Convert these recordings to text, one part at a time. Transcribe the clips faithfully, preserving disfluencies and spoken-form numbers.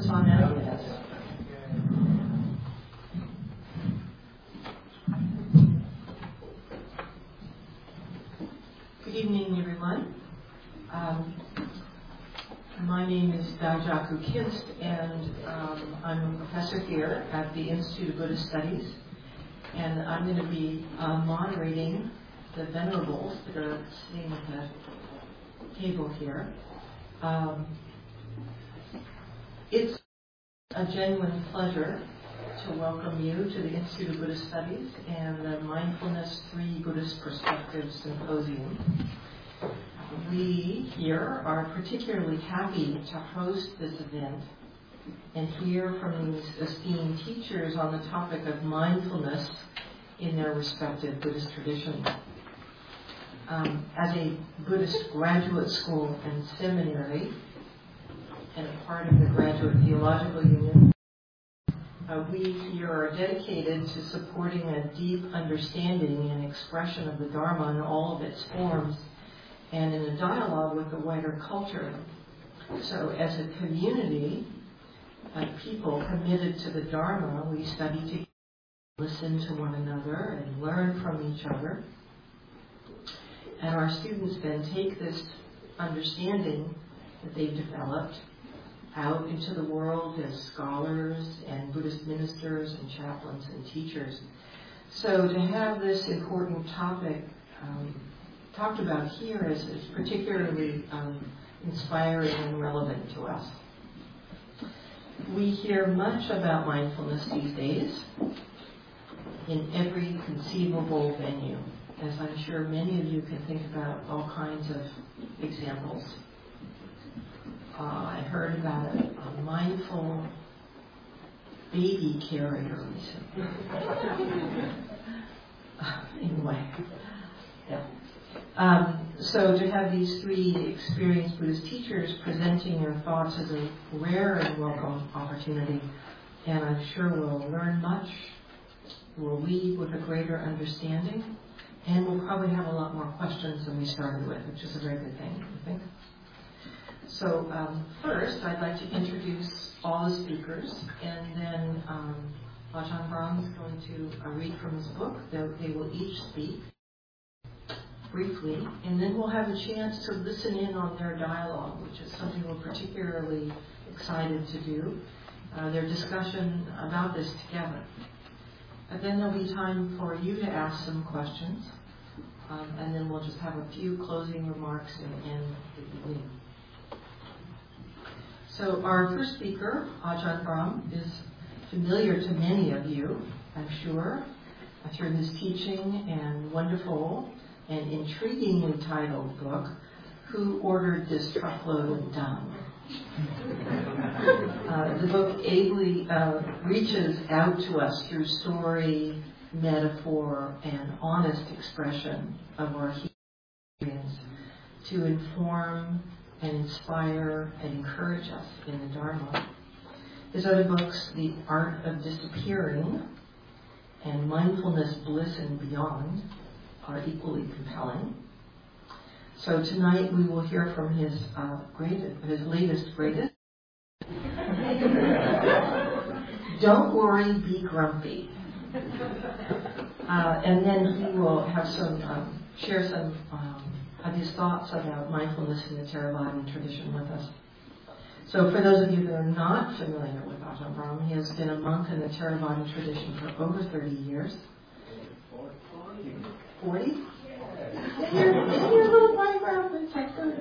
on now, yes. Good evening, everyone. Um, my name is Dajaku Kinst, and um, I'm a professor here at the Institute of Buddhist Studies. And I'm going to be uh, moderating the venerables that are sitting at the table here. Um, it's a genuine pleasure to welcome you to the Institute of Buddhist Studies and the Mindfulness Three Buddhist Perspectives Symposium. We here are particularly happy to host this event and hear from these esteemed teachers on the topic of mindfulness in their respective Buddhist traditions. Um, as a Buddhist graduate school and seminary, and a part of the Graduate Theological Union, uh, we here are dedicated to supporting a deep understanding and expression of the Dharma in all of its forms, and in a dialogue with the wider culture. So as a community of people committed to the Dharma, we study together, listen to one another, and learn from each other. And our students then take this understanding that they've developed out into the world as scholars and Buddhist ministers and chaplains and teachers. So to have this important topic um, talked about here is, is particularly um, inspiring and relevant to us. We hear much about mindfulness these days in every conceivable venue, as I'm sure many of you can think about all kinds of examples. Uh, I heard about a, a mindful baby carrier recently. Anyway, yeah. Um, so to have these three experienced Buddhist teachers presenting their thoughts is a rare and welcome opportunity, and I'm sure we'll learn much. We'll leave with a greater understanding, and we'll probably have a lot more questions than we started with, which is a very good thing, I think. So um, first, I'd like to introduce all the speakers, and then um, Ajahn Brahm is going to uh, read from his book. They, they will each speak briefly, and then we'll have a chance to listen in on their dialogue, which is something we're particularly excited to do, uh, their discussion about this together. And then there'll be time for you to ask some questions, um, and then we'll just have a few closing remarks and end the evening. So our first speaker, Ajahn Brahm, is familiar to many of you, I'm sure, through his teaching and wonderful and intriguingly titled book, Who Ordered This Truckload Done? Uh, the book ably uh, reaches out to us through story, metaphor, and honest expression of our experience to inform and inspire and encourage us in the Dharma. His other books, The Art of Disappearing and Mindfulness, Bliss and Beyond, are equally compelling. So tonight we will hear from his uh, greatest, his latest greatest. Don't worry, be grumpy. Uh, and then he will have some um, share some um, of his thoughts about mindfulness in the Theravadan tradition with us. So for those of you that are not familiar with Ajahn Brahm, he has been a monk in the Theravadan tradition for over thirty years. forty? You're, you're a little biograph in Texas.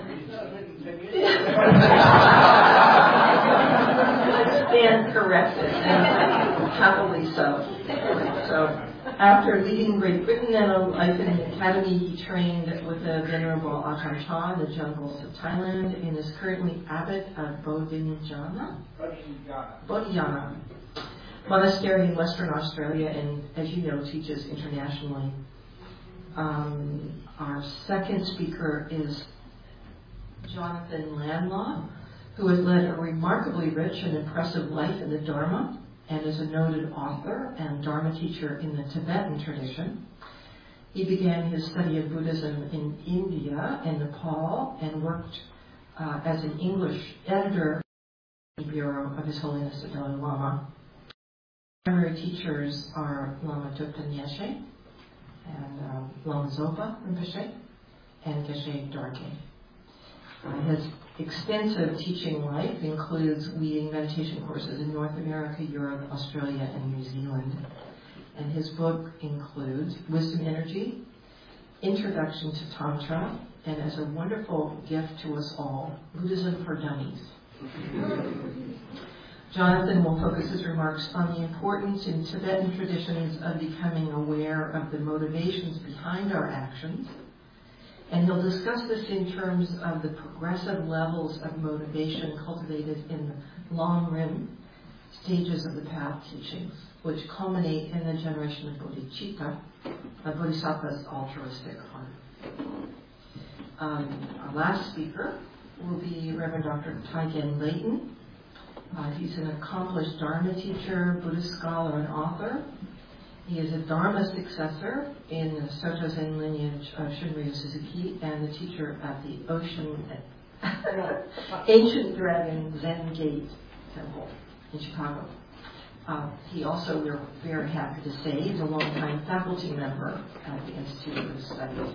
I stand corrected, and happily so. So, after leading Great Britain and a life in the academy, he trained with the Venerable Ajahn Chah in the jungles of Thailand and is currently abbot of Bodhidharma Bodhidharma Monastery in Western Australia, and as you know, teaches internationally. Um, our second speaker is Jonathan Landlaw, who has led a remarkably rich and impressive life in the Dharma and is a noted author and Dharma teacher in the Tibetan tradition. He began his study of Buddhism in India and Nepal and worked uh, as an English editor Bureau of His Holiness the Dalai Lama. Primary teachers are Lama Drupten Nyeshe and uh, Lama Zopa Rinpoche and Geshe Dorje. Uh, his extensive teaching life includes leading meditation courses in North America, Europe, Australia, and New Zealand. And his book includes Wisdom Energy, Introduction to Tantra, and as a wonderful gift to us all, Buddhism for Dummies. Jonathan will focus his remarks on the importance in Tibetan traditions of becoming aware of the motivations behind our actions. And he'll discuss this in terms of the progressive levels of motivation cultivated in the long rim stages of the path teachings, which culminate in the generation of bodhicitta, a bodhisattva's altruistic heart. Um, our last speaker will be Reverend Doctor Taigen Leighton. Uh, he's an accomplished Dharma teacher, Buddhist scholar, and author. He is a Dharma successor in the Soto Zen lineage of Shunryu Suzuki and the teacher at the Ocean Ancient Dragon Zen Gate Temple in Chicago. Uh, he also, we're very happy to say, is a longtime faculty member at the Institute of Studies.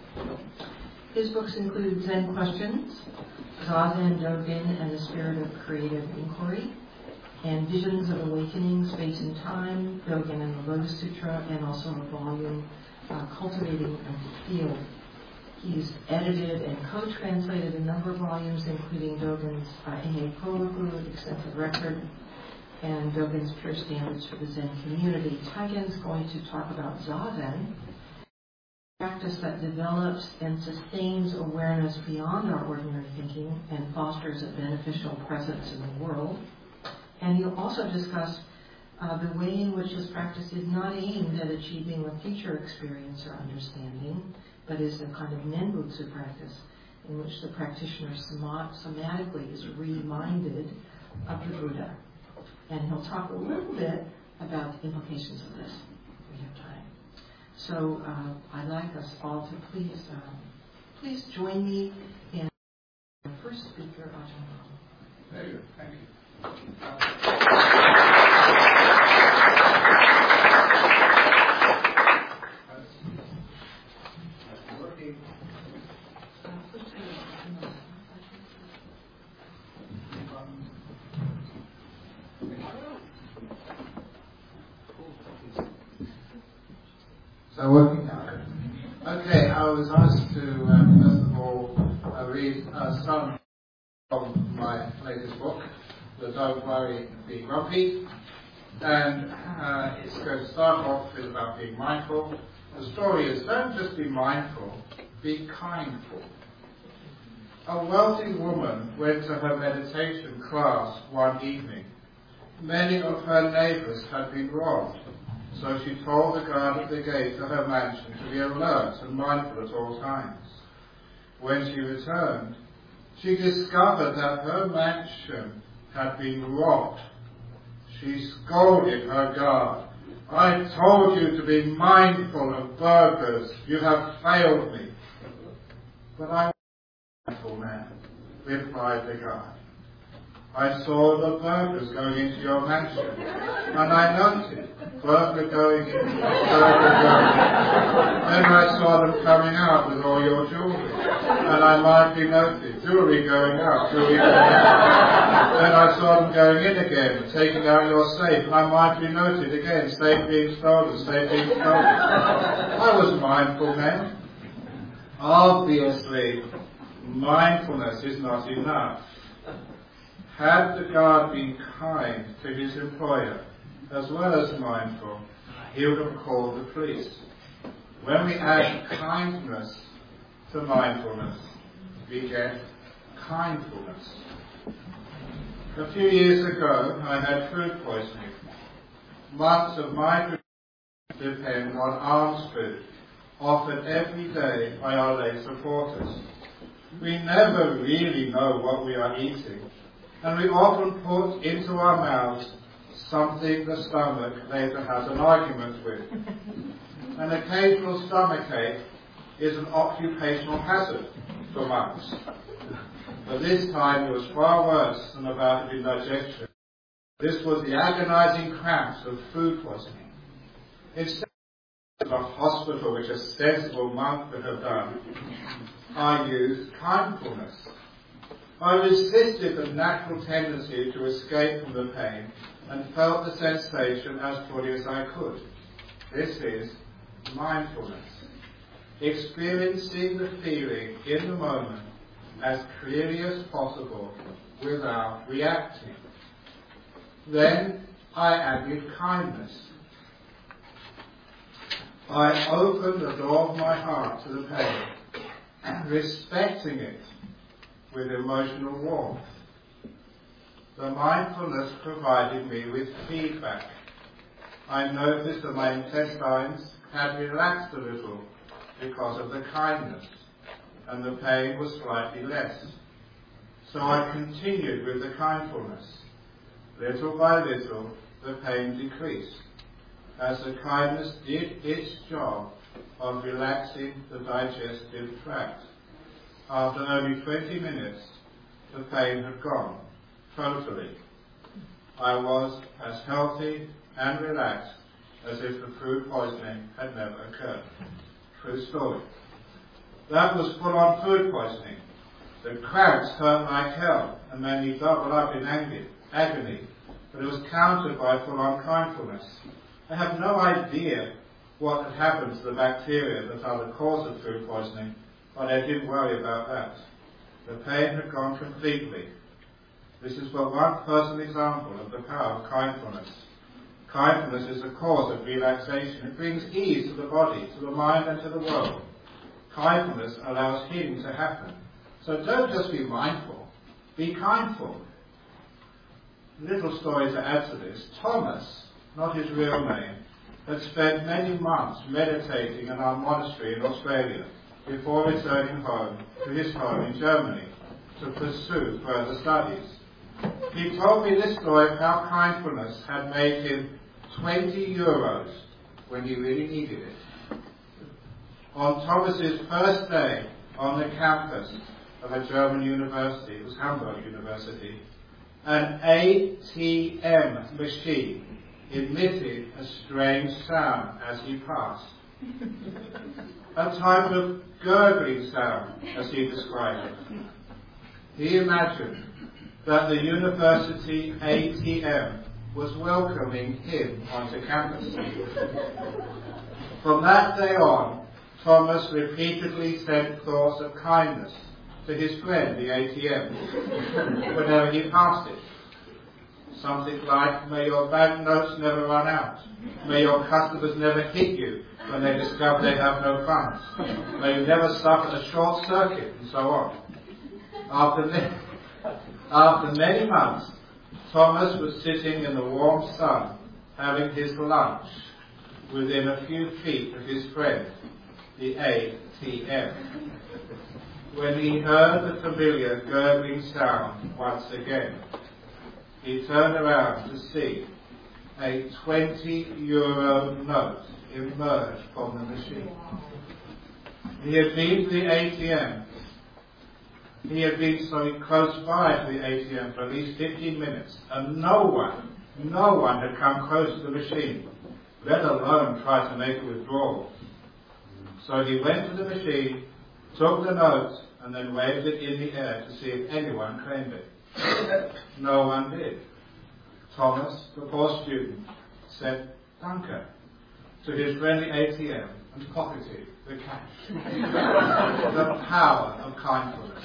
His books include Zen Questions, Zazen Dogen and the Spirit of Creative Inquiry, and Visions of Awakening, Space and Time, Dogen and the Lotus Sutra, and also a volume, uh, Cultivating a Field. He's edited and co-translated a number of volumes, including Dogen's uh, Ehe Koroku, Extensive Record, and Dogen's Pure Standards for the Zen Community. Taigen's going to talk about Zazen, practice that develops and sustains awareness beyond our ordinary thinking and fosters a beneficial presence in the world. And he'll also discuss uh, the way in which this practice is not aimed at achieving a future experience or understanding, but is a kind of Nenbutsu practice in which the practitioner som- somatically is reminded of the Buddha. And he'll talk a little bit about the implications of this if we have time. So uh, I'd like us all to please uh, please join me in the first speaker, Ajahn. Very good, thank you. So working now. Okay, I was asked to um, first of all uh, read uh, some from my latest book, The Don't Worry, Be Grumpy, and uh, it's going to start off with about being mindful. The story is, don't just be mindful, be kindful. A wealthy woman went to her meditation class one evening. Many of her neighbours had been robbed, so she told the guard at the gate to her mansion to be alert and mindful at all times. When she returned, she discovered that her mansion had been robbed. She scolded her guard. I told you to be mindful of burglars. You have failed me. But I was a mindful man, replied the guard. I saw the burglars going into your mansion, and I noted burglar going in, burglar going in. Then I saw them coming out with all your jewellery, and I mindfully noted jewellery going out, jewellery going in. Then I saw them going in again, taking out your safe, and I mindfully noted again, safe being stolen, safe being stolen. I was mindful then. Obviously, mindfulness is not enough. Had the guard been kind to his employer, as well as mindful, he would have called the police. When we add kindness to mindfulness, we get kindfulness. A few years ago, I had food poisoning. Months of my food depend on alms food, offered every day by our lay supporters. We never really know what we are eating, and we often put into our mouths something the stomach later has an argument with. An occasional stomachache is an occupational hazard for monks. But this time it was far worse than a bout of indigestion. This was the agonizing cramps of food poisoning. Instead of a hospital, which a sensible monk would have done, I used kindfulness. I resisted the natural tendency to escape from the pain and felt the sensation as fully as I could. This is mindfulness. Experiencing the feeling in the moment as clearly as possible without reacting. Then I added kindness. I opened the door of my heart to the pain, respecting it with emotional warmth. The mindfulness provided me with feedback. I noticed that my intestines had relaxed a little because of the kindness, and the pain was slightly less. So I continued with the kindfulness. Little by little, the pain decreased, as the kindness did its job of relaxing the digestive tract. After only twenty minutes, the pain had gone, totally. I was as healthy and relaxed as if the food poisoning had never occurred. True story. That was full-on food poisoning. The cramps hurt like hell and made me double up in agony, but it was countered by full-on kindfulness. I have no idea what had happened to the bacteria that are the cause of food poisoning, but I didn't worry about that. The pain had gone completely. This is but one personal example of the power of kindfulness. Kindfulness is the cause of relaxation. It brings ease to the body, to the mind, and to the world. Kindfulness allows healing to happen. So don't just be mindful, be kindful. Little story to add to this. Thomas, not his real name, had spent many months meditating in our monastery in Australia before returning home to his home in Germany to pursue further studies. He told me this story of how kindfulness had made him twenty euros when he really needed it. On Thomas's first day on the campus of a German university, it was Hamburg University, an A T M machine emitted a strange sound as he passed. A type of gurgling sound, as he described it. He imagined that the university A T M was welcoming him onto campus. From that day on, Thomas repeatedly sent thoughts of kindness to his friend, the A T M, whenever he passed it. Something like, may your banknotes never run out. May your customers never hit you when they discover they have no funds. May you never suffer a short circuit, and so on. After, ne- after many months, Thomas was sitting in the warm sun, having his lunch, within a few feet of his friend, the A T M, when he heard the familiar gurgling sound once again. He turned around to see a twenty euro note emerge from the machine. He had been to the A T M. He had been so close by to the A T M for at least fifteen minutes, and no one, no one had come close to the machine, let alone try to make a withdrawal. So he went to the machine, took the note, and then waved it in the air to see if anyone claimed it. No one did. Thomas, the poor student, said "Danke" to his friendly A T M and pocketed the cash. The power of kindness.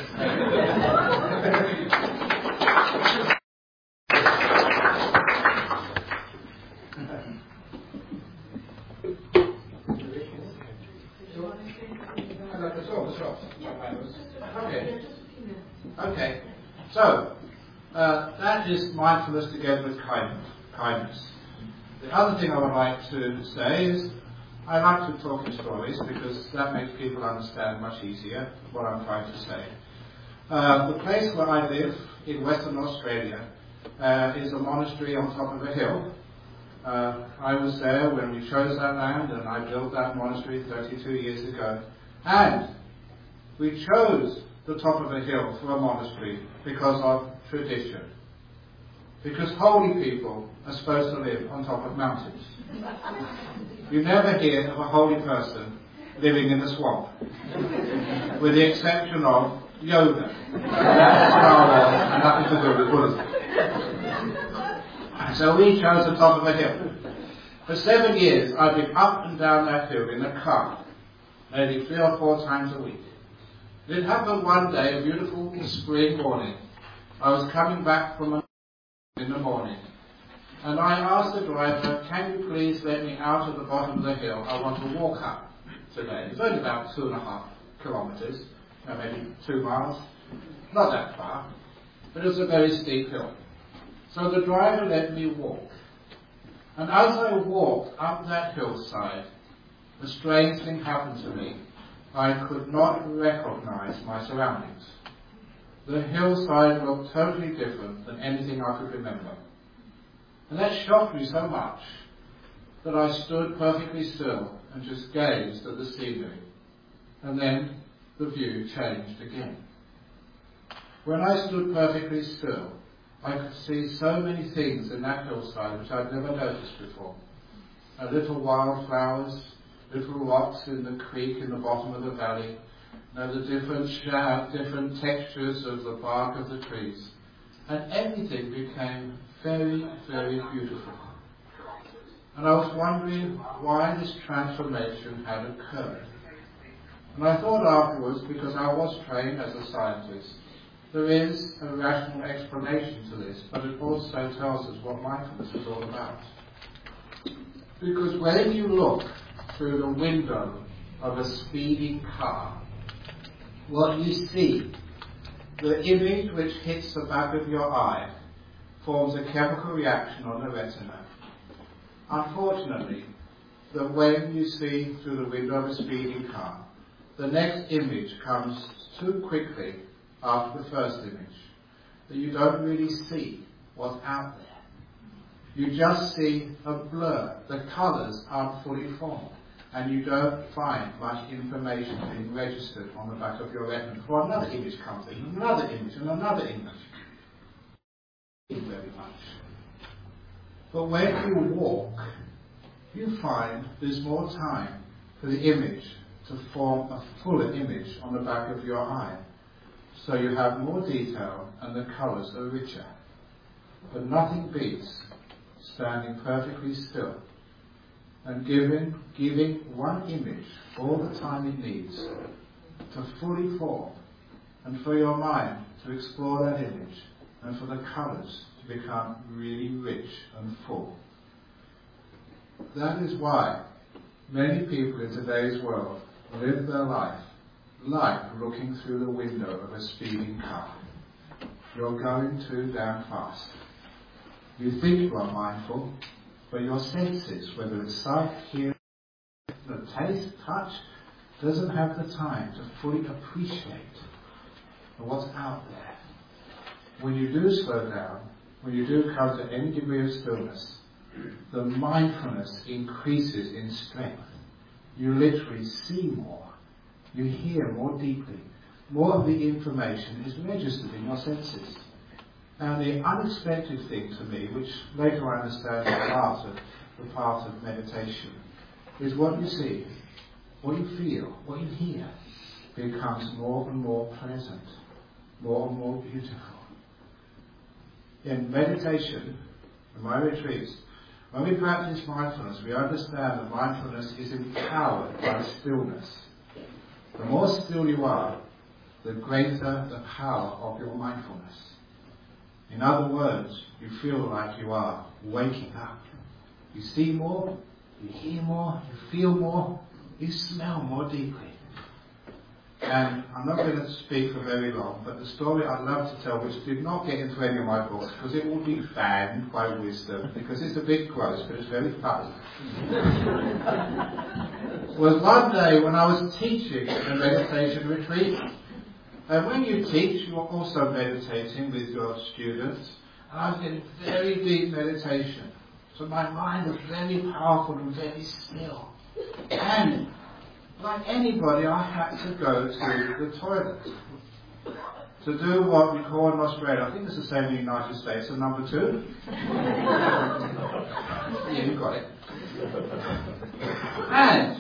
Okay. Okay. So, uh, that is mindfulness together with kindness. kindness. The other thing I would like to say is I like to talk in stories because that makes people understand much easier what I'm trying to say. Uh, the place where I live in Western Australia uh, is a monastery on top of a hill. Uh, I was there when we chose that land, and I built that monastery thirty-two years ago. And we chose the top of a hill for a monastery because of tradition. Because holy people are supposed to live on top of mountains. You never hear of a holy person living in a swamp, with the exception of Yoda. That's Star Wars and nothing to do with Buddhism. So we chose the top of a hill. For seven years I've been up and down that hill in a car, maybe three or four times a week. It happened one day, a beautiful spring morning. I was coming back from a in the morning, and I asked the driver, can you please let me out at the bottom of the hill? I want to walk up today. It's only about two and a half kilometres, uh, maybe two miles, not that far, but it was a very steep hill. So the driver let me walk, and as I walked up that hillside, a strange thing happened to me. I could not recognise my surroundings. The hillside looked totally different than anything I could remember. And that shocked me so much that I stood perfectly still and just gazed at the scenery. And then the view changed again. When I stood perfectly still, I could see so many things in that hillside which I'd never noticed before. A little wildflowers, little rocks in the creek in the bottom of the valley, Now the different shad, different textures of the bark of the trees, and everything became very, very beautiful. And I was wondering why this transformation had occurred. And I thought afterwards, because I was trained as a scientist, there is a rational explanation to this, but it also tells us what mindfulness is all about. Because when you look through the window of a speeding car, what you see, the image which hits the back of your eye, forms a chemical reaction on the retina. Unfortunately, that when you see through the window of a speeding car, the next image comes too quickly after the first image that you don't really see what's out there. You just see a blur. The colours aren't fully formed, and you don't find much information being registered on the back of your retina before another image comes in, and another image, and another image. Very much. But when you walk, you find there's more time for the image to form a fuller image on the back of your eye. So you have more detail and the colours are richer. But nothing beats standing perfectly still and giving, giving one image all the time it needs to fully form, and for your mind to explore that image, and for the colours to become really rich and full. That is why many people in today's world live their life like looking through the window of a speeding car. You're going too damn fast. You think you are mindful, but your senses, whether it's sight, hearing, the taste, touch, doesn't have the time to fully appreciate what's out there. When you do slow down, when you do come to any degree of stillness, the mindfulness increases in strength. You literally see more. You hear more deeply. More of the information is registered in your senses. And the unexpected thing to me, which later I understand is part of the path of meditation, is what you see, what you feel, what you hear becomes more and more pleasant, more and more beautiful. In meditation, in my retreats, when we practice mindfulness, we understand that mindfulness is empowered by stillness. The more still you are, the greater the power of your mindfulness. In other words, you feel like you are waking up. You see more, you hear more, you feel more, you smell more deeply. And I'm not going to speak for very long, but the story I'd love to tell, which did not get into any of my books, because it will be banned by wisdom, because it's a bit gross, but it's very funny, was one day when I was teaching a meditation retreat. And when you teach, you're also meditating with your students. And I was getting very deep meditation. So my mind was very powerful and very still. And like anybody, I had to go to the toilet to do what we call in Australia, I think it's the same in the United States, so number two. Yeah, you got it. And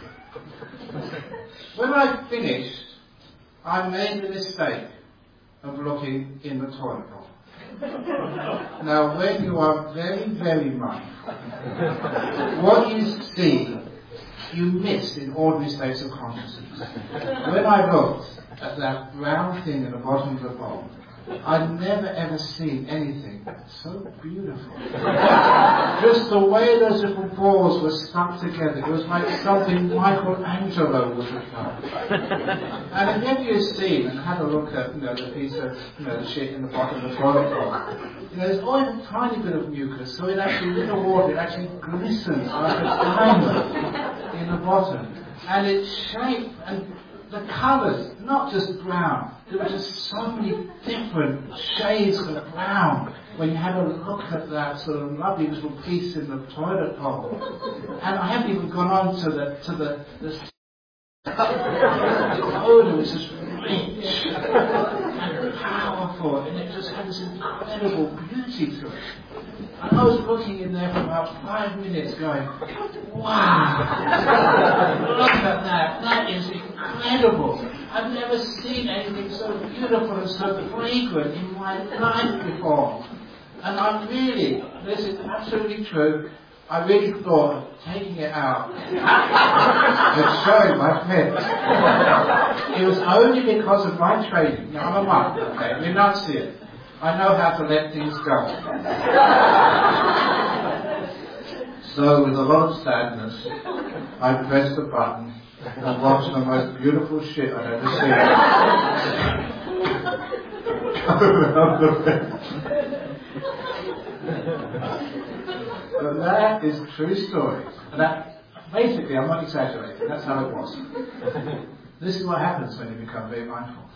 when I finished, I made the mistake of looking in the toilet bowl. Now, when you are very, very mindful, what you see, you miss in ordinary states of consciousness. When I looked at that brown thing in the bottom of the bowl, I'd never ever seen anything so beautiful. Just the way those little balls were stuck together, it was like something Michelangelo would have done. And if ever you've seen and had a look at, you know, the piece of, you know, the shit in the bottom of the toilet bowl, you know, there's always a tiny bit of mucus, so it actually, with the water, it actually glistens like a diamond in the bottom. And its shape and the colours, not just brown, there were just so many different shades of brown when you had a look at that sort of lovely little piece in the toilet bowl. And I haven't even gone on to the to the the, the odour was just rich and powerful, and it just had this incredible beauty to it. And I was looking in there for about five minutes going, wow, look at that, that is incredible. I've never seen anything so beautiful and so fragrant in my life before. And I really, this is absolutely true, I really thought of taking it out and showing my friends. It was only because of my training. Now, I'm a monk, okay, I'm enunciate. I know how to let things go. So, with a lot of sadness, I pressed the button and watched the most beautiful shit I'd ever seen. But that is a true story. And that, basically, I'm not exaggerating, that's how it was. This is what happens when you become very mindful.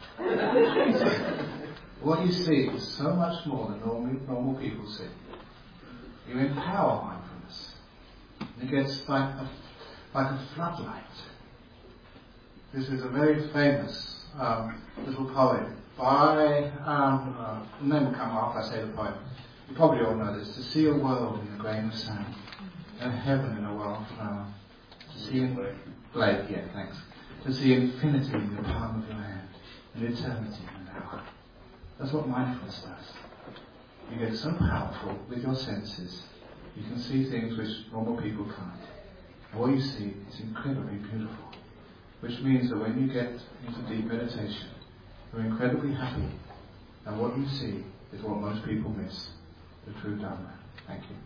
What you see is so much more than normal, normal people see. You empower mindfulness. It gets like a, like a floodlight. This is a very famous um, little poem by, um, uh, the name will come after I say the poem. You probably all know this. To see a world in a grain of sand, and heaven in a wildflower. To see in Blake, yeah, thanks. To see infinity in the palm of your hand, and eternity in an hour. That's what mindfulness does. You get so powerful with your senses, you can see things which normal people can't. And what you see is incredibly beautiful. Which means that when you get into deep meditation, you're incredibly happy. And what you see is what most people miss. The true Dharma. Thank you.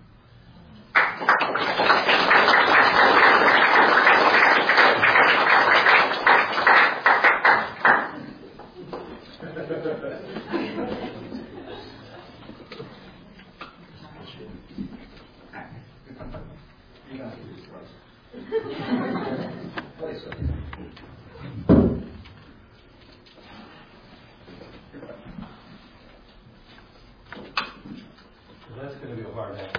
That's going to be a hard act.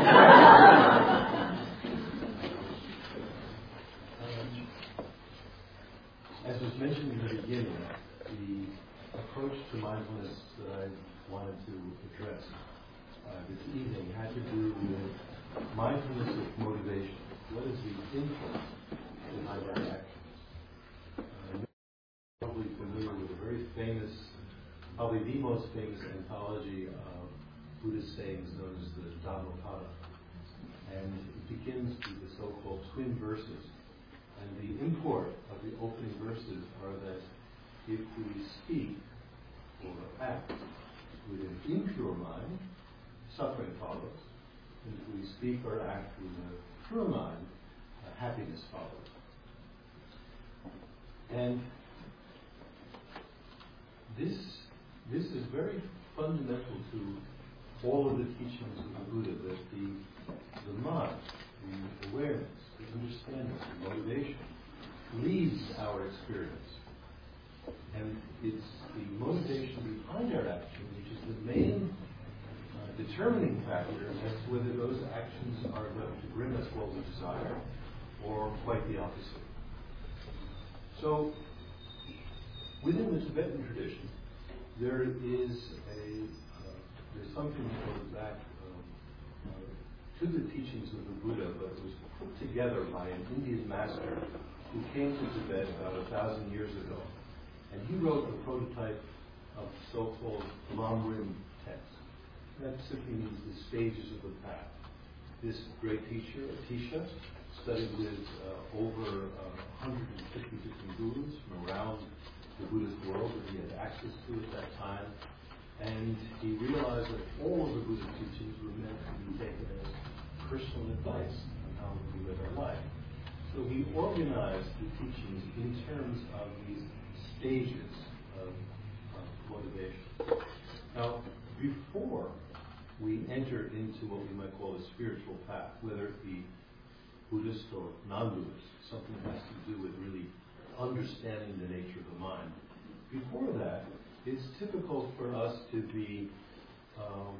um, as was mentioned in the beginning, the approach to mindfulness that I wanted to address uh, this evening had to do with mindfulness of motivation. What is the influence behind our actions? Uh, you're probably familiar with a very famous, probably the most famous anthology of Buddhist sayings known as the Dhammapada. And it begins with the so-called twin verses. And the import of the opening verses are that if we speak or act with an impure mind, suffering follows. And if we speak or act with a pure mind, uh, happiness follows. And this, this is very fundamental to all of the teachings of the Buddha, that the, the mind, the awareness, the understanding, the motivation leads our experience. And it's the motivation behind our action which is the main uh, determining factor as to whether those actions are going to bring us what we desire or quite the opposite. So, within the Tibetan tradition, there is a uh, there's something that goes back um, uh, to the teachings of the Buddha, but it was put together by an Indian master who came to Tibet about a thousand years ago, and he wrote a prototype of so-called Lamrim text. That simply means the stages of the path. This great teacher, Atisha, studied with uh, over uh, one hundred fifty different gurus from around the Buddhist world that he had access to at that time, and he realized that all of the Buddhist teachings were meant to be taken as personal advice on how we live our life. So he organized the teachings in terms of these stages of, of motivation. Now, before we enter into what we might call a spiritual path, whether it be Buddhist or non-Buddhist, something that has to do with really understanding the nature of the mind. Before that, it's typical for us to be, um,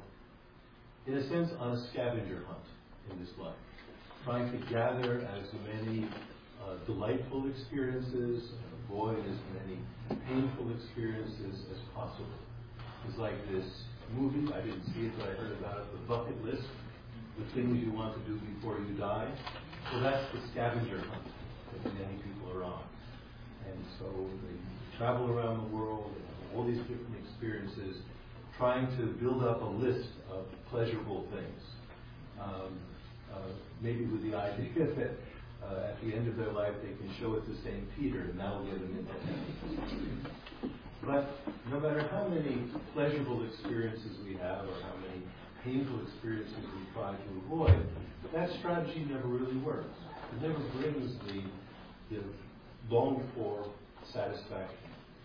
in a sense, on a scavenger hunt in this life, trying to gather as many uh, delightful experiences, avoid as many painful experiences as possible. It's like this movie, I didn't see it, but I heard about it, The Bucket List, the things you want to do before you die. So that's the scavenger hunt that many people are on. And so they travel around the world and have all these different experiences, trying to build up a list of pleasurable things. Um, uh, maybe with the idea that uh, at the end of their life they can show it to Saint Peter and that'll get them into heaven. But no matter how many pleasurable experiences we have or how many painful experiences we try to avoid, that strategy never really works. It never brings the, the longed-for satisfaction.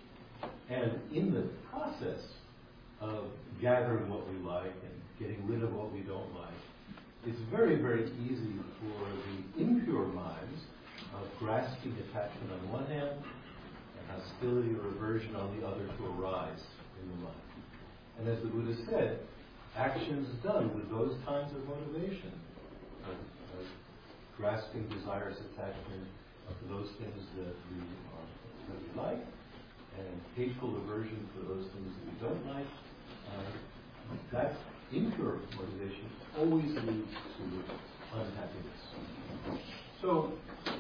And in the process of gathering what we like and getting rid of what we don't like, it's very, very easy for the impure minds of grasping attachment on one hand and hostility or aversion on the other to arise in the mind. And as the Buddha said, actions done with those kinds of motivation, of, of grasping desires, attachment to those things that we, are, that we like, and hateful aversion for those things that we don't like, uh, that impure motivation always leads to unhappiness. So,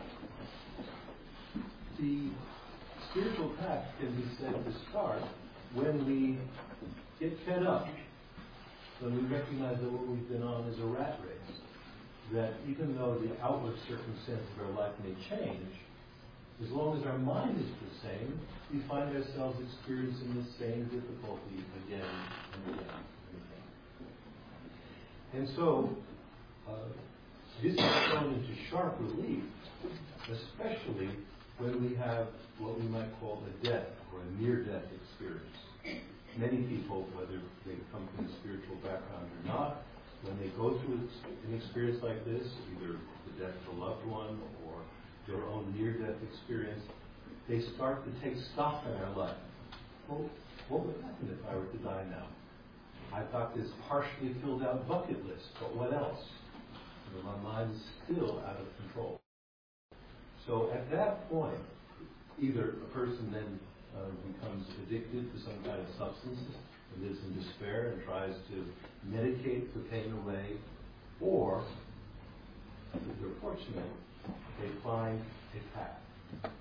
the spiritual path can be said to start when we get fed up, when we recognize that what we've been on is a rat race, that even though the outward circumstances of our life may change, as long as our mind is the same, we find ourselves experiencing the same difficulty again and again and again. And so, uh, this is thrown into sharp relief, especially when we have what we might call a death or a near-death experience. Many people, whether they come from a spiritual background or not, when they go through an experience like this, either the death of a loved one or their own near-death experience, they start to take stock in their life. Well, what would happen if I were to die now? I've got this partially filled out bucket list, but what else? You know, my mind is still out of control. So at that point, either a person then uh, becomes addicted to some kind of substance and lives in despair and tries to medicate the pain away, or, if they're fortunate, they find a path,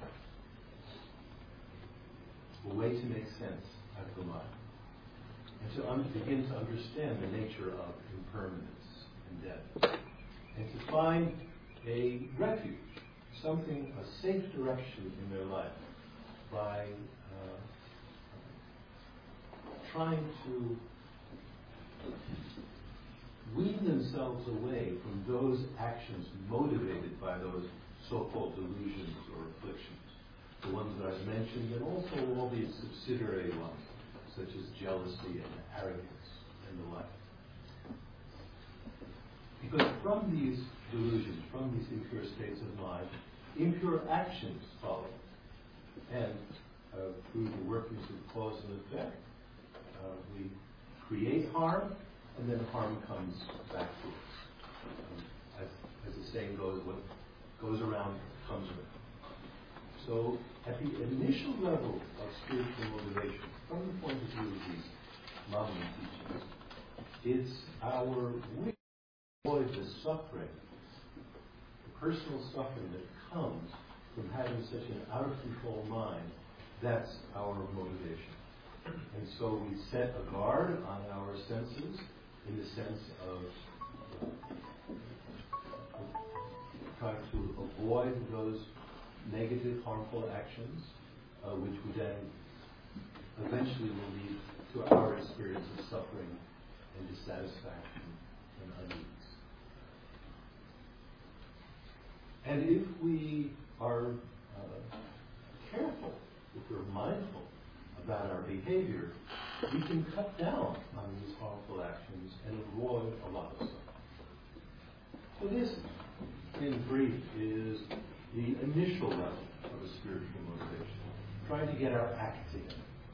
a way to make sense out of the mind, and to un- begin to understand the nature of impermanence and death, and to find a refuge, something, a safe direction in their life by uh, trying to wean themselves away from those actions motivated by those so-called delusions or afflictions, the ones that I've mentioned, and also all these subsidiary ones, such as jealousy and arrogance and the like. Because from these delusions, from these impure states of mind, impure actions follow. And uh, through the workings of cause and effect, uh, we create harm, and then harm comes back to us. Um, as, as the saying goes, what goes around comes around. So at the initial level of spiritual motivation, from the point of view of these modern teachings, it's our wish to avoid the suffering, the personal suffering that comes from having such an out-of-control mind. That's our motivation. And so we set a guard on our senses in the sense of trying to avoid those negative, harmful actions, uh, which would then eventually will lead to our experience of suffering and dissatisfaction and unease. And if we are uh, careful, if we're mindful about our behavior, we can cut down on these harmful actions and avoid a lot of suffering. So this, in brief, is the initial level of a spiritual motivation, trying to get our act together.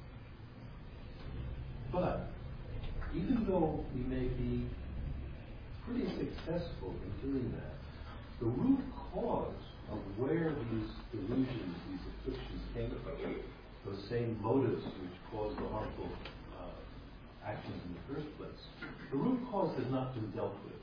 But even though we may be pretty successful in doing that, the root cause of where these delusions, these afflictions came from, those same motives which caused the harmful uh, actions in the first place, the root cause has not been dealt with.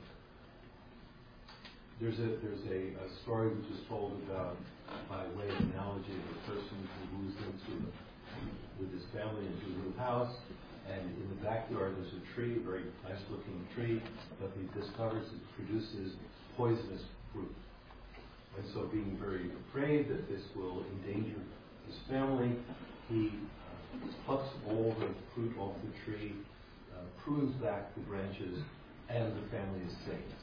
There's a there's a, a story which is told about, by way of analogy, of a person who moves into with his family into a new house, and in the backyard there's a tree, a very nice looking tree, but he discovers it produces poisonous fruit. And so, being very afraid that this will endanger his family, he uh, plucks all the fruit off the tree, uh, prunes back the branches, and the family is saved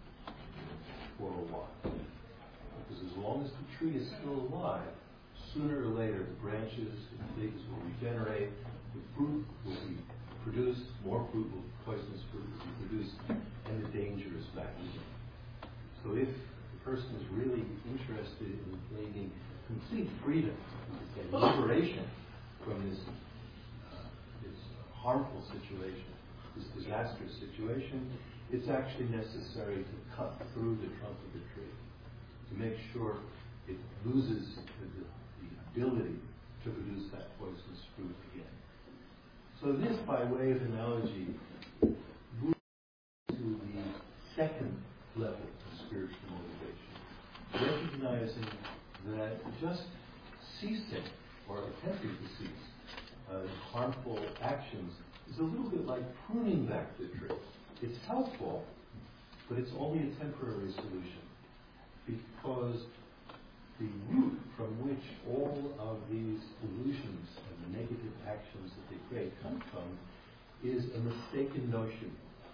for a while. Because as long as the tree is still alive, sooner or later the branches and twigs will regenerate, the fruit will be produced, more fruit will, poisonous fruit will be produced, and the danger is back again. So if the person is really interested in gaining complete freedom and liberation from this, uh, this harmful situation, this disastrous situation, it's actually necessary to cut through the trunk of the tree to make sure it loses the, the, the ability to produce that poisonous fruit again. So this, by way of analogy, moves to the second level of spiritual motivation, recognizing that just ceasing or attempting to cease uh, harmful actions is a little bit like pruning back the tree. It's helpful, but it's only a temporary solution, because the root from which all of these delusions and the negative actions that they create come from is a mistaken notion,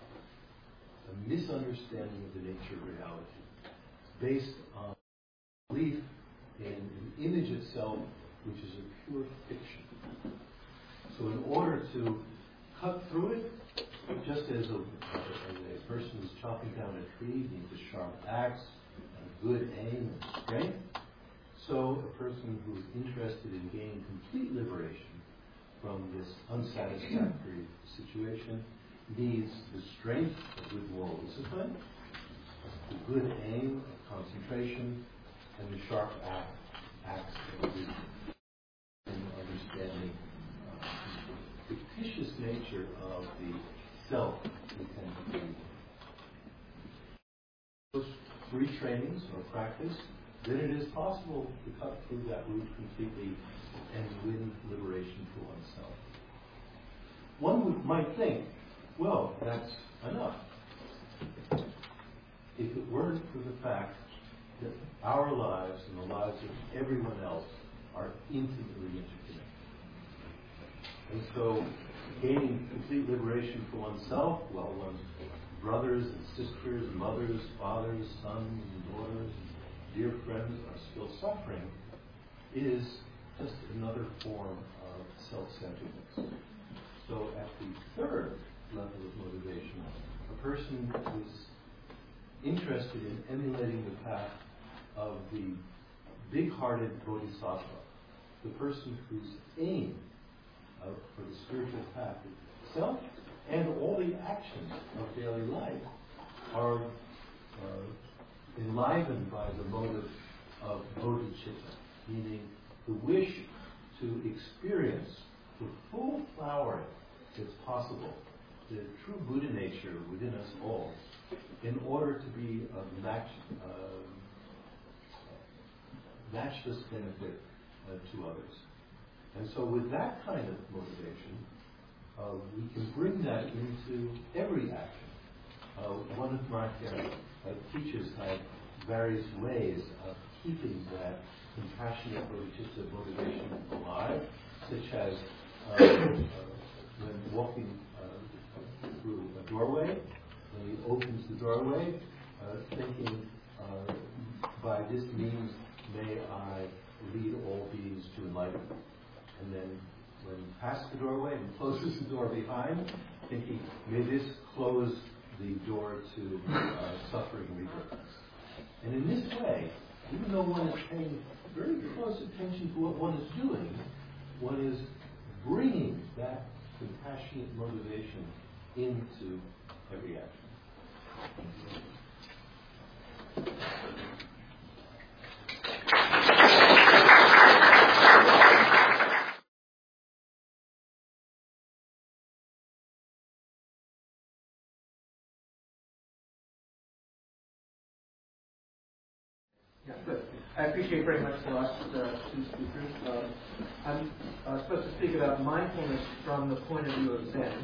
a misunderstanding of the nature of reality, based on belief in an image itself which is a pure fiction. So in order to cut through it, just as a, as a person is chopping down a tree needs a sharp axe and a good aim and strength, so a person who is interested in gaining complete liberation from this unsatisfactory situation needs the strength of good moral discipline, the good aim of concentration, and the sharp act, acts of wisdom and understanding uh, the fictitious nature of the self we tend to believe in. Those three trainings or practice, then it is possible to cut through that root completely and win liberation for oneself. One would, might think, well, that's enough. If it weren't for the fact that our lives and the lives of everyone else are intimately interconnected. And so, gaining complete liberation for oneself, while one's brothers and sisters, mothers, fathers, sons and daughters, and dear friends are still suffering, is just another form of self-centeredness. So at the third level of motivation, a person is interested in emulating the path of the big-hearted bodhisattva, the person whose aim uh, for the spiritual path itself and all the actions of daily life are uh, enlivened by the motive of bodhicitta, meaning the wish to experience the full flowering that's possible, the true Buddha nature within us all, in order to be of match, uh, matchless benefit uh, to others. And so with that kind of motivation, uh, we can bring that into every action. Uh, one of my uh, teachers had various ways of keeping that compassionate bodhicitta motivation alive, such as uh, uh, when walking uh, through a doorway, when he opens the doorway, uh, thinking, uh, by this means may I lead all beings to enlightenment. And then when he passes the doorway and closes the door behind, thinking, may this close the door to uh, suffering rebirth. And in this way, even though one is paying very close attention to what one is doing, one is bringing that compassionate motivation into every action. Yeah, good. I appreciate very much the last uh, two speakers. Uh, I'm uh, supposed to speak about mindfulness from the point of view of Zen.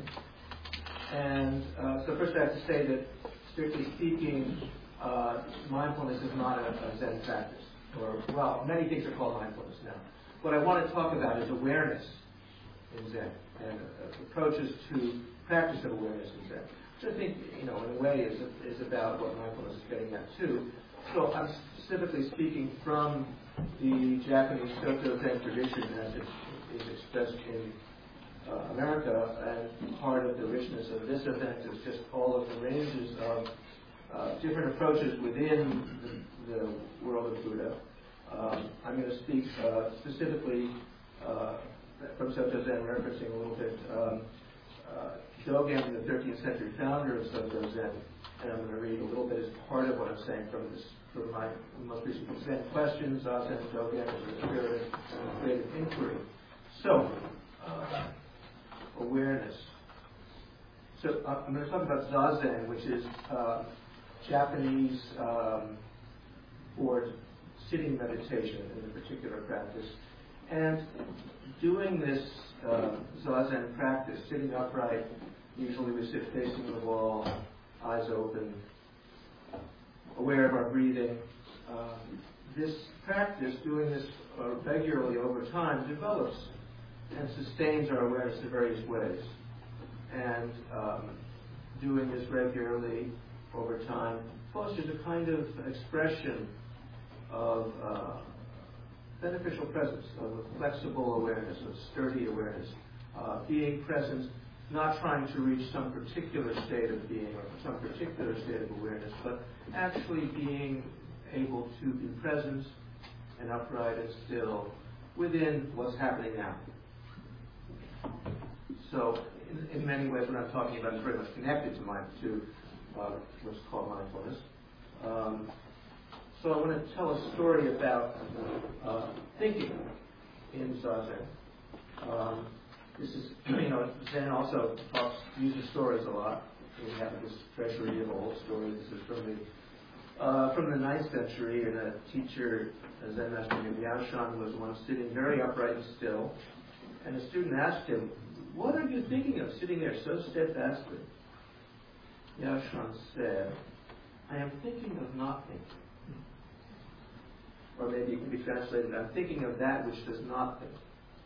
And uh, so first I have to say that, strictly speaking, uh, mindfulness is not a, a Zen practice. Or, well, many things are called mindfulness now. What I want to talk about is awareness in Zen, and uh, approaches to practice of awareness in Zen, which I think, you know, in a way is, is about what mindfulness is getting at too. So I'm specifically speaking from the Japanese Soto Zen tradition as it is expressed in uh, America, and part of the richness of this event is just all of the ranges of uh, different approaches within the, the world of Buddha. Um, I'm going to speak uh, specifically uh, from Soto Zen, referencing a little bit um, uh, Dogen, the thirteenth century founder of Soto Zen, and I'm going to read a little bit as part of what I'm saying from this, from my most recent Zen questions, Zazen, Dogen, and the spirit of creative inquiry. So, uh, awareness. So uh, I'm going to talk about Zazen, which is uh, Japanese um, for sitting meditation in a particular practice. And doing this uh, Zazen practice, sitting upright, usually we sit facing the wall, eyes open, aware of our breathing. Uh, this practice, doing this uh, regularly over time, develops and sustains our awareness in various ways. And um, doing this regularly over time fosters a kind of expression of uh, beneficial presence, of a flexible awareness, of sturdy awareness, uh, being present, not trying to reach some particular state of being or some particular state of awareness, but actually being able to be present and upright and still within what's happening now. So, in, in many ways, what I'm talking about is very much connected to mind, to uh, what's called mindfulness. Um, so, I want to tell a story about uh, thinking in Zazen. Um, This is, you know, Zen also talks, uses stories a lot. We have this treasury of old stories. This is from the uh, from the ninth century, and a teacher, a Zen master named Yaoshan, was once sitting very upright and still, and a student asked him, "What are you thinking of, sitting there so steadfastly?" Yaoshan said, "I am thinking of not thinking." Or maybe it can be translated, "I'm thinking of that which does not think."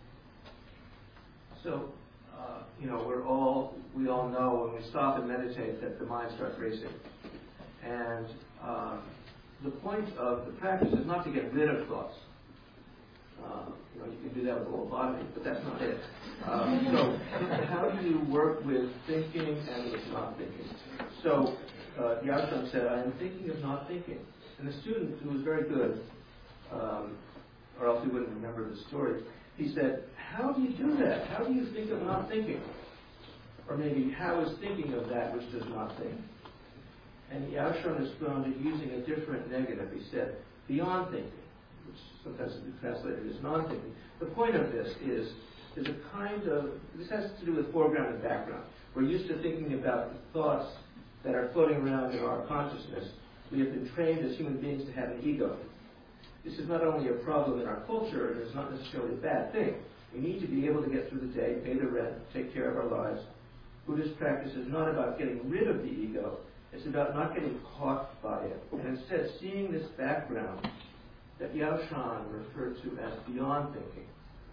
So, uh, you know, we're all, we all know when we stop and meditate that the mind starts racing. And um, the point of the practice is not to get rid of thoughts. Uh, you know, you can do that with a whole body, but that's not it. Um, so, how do you work with thinking and with not thinking? So, uh, Yaoshan said, "I am thinking of not thinking." And the student, who was very good, um, or else he wouldn't remember the story, he said, "How do you do that? How do you think of not thinking?" Or maybe, "How is thinking of that which does not think?" And Yaoshan responded using a different negative. He said, "Beyond thinking." which sometimes is translated as non-thinking. The point of this is there's a kind of, this has to do with foreground and background. We're used to thinking about the thoughts that are floating around in our consciousness. We have been trained as human beings to have an ego. This is not only a problem in our culture, and it's not necessarily a bad thing. We need to be able to get through the day, pay the rent, take care of our lives. Buddhist practice is not about getting rid of the ego. It's about not getting caught by it, and instead seeing this background that Yao Shan referred to as beyond thinking.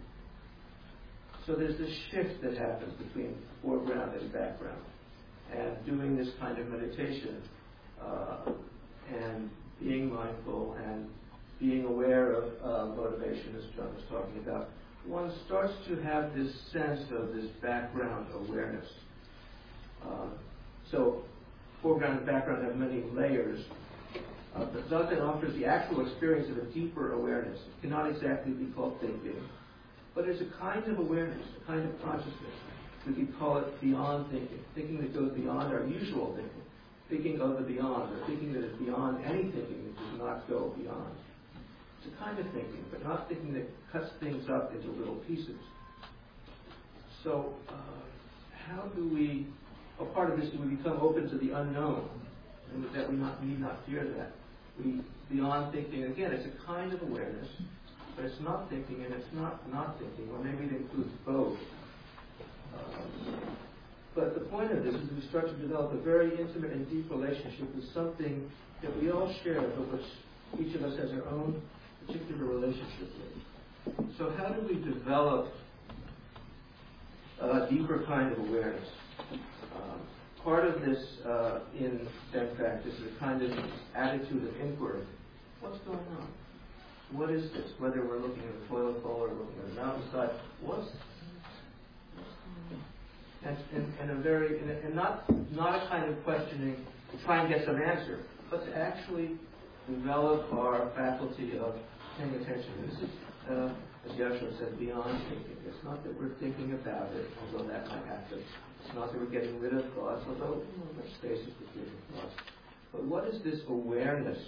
So there's this shift that happens between foreground and background. And doing this kind of meditation uh, and being mindful and being aware of uh, motivation, as John was talking about, one starts to have this sense of this background awareness. Uh, so foreground and background have many layers, uh, but Zazen offers the actual experience of a deeper awareness. It cannot exactly be called thinking, but there's a kind of awareness, a kind of consciousness. We could call it beyond thinking, thinking that goes beyond our usual thinking, thinking of the beyond, or thinking that is beyond any thinking that does not go beyond. It's a kind of thinking, but not thinking that cuts things up into little pieces. So, uh, how do we, a part of this, do we become open to the unknown, and that we not, need not fear that? We, beyond thinking, again, it's a kind of awareness, but it's not thinking and it's not not thinking, or maybe it includes both. Um, but the point of this is we start to develop a very intimate and deep relationship with something that we all share, but which each of us has our own particular relationship with. So how do we develop a deeper kind of awareness? Um, part of this uh, in Zen practice is a kind of attitude of inquiry. What's going on? What is this? Whether we're looking at a toilet bowl or looking at a mountainside, what's and, and, and a very and, and not not a kind of questioning to try and get some answer, but to actually develop our faculty of paying attention. This is, uh, as Yasho said, beyond thinking. It's not that we're thinking about it, although that might happen. It's not that we're getting rid of thoughts, although you know, there's spaces between thoughts. But what is this awareness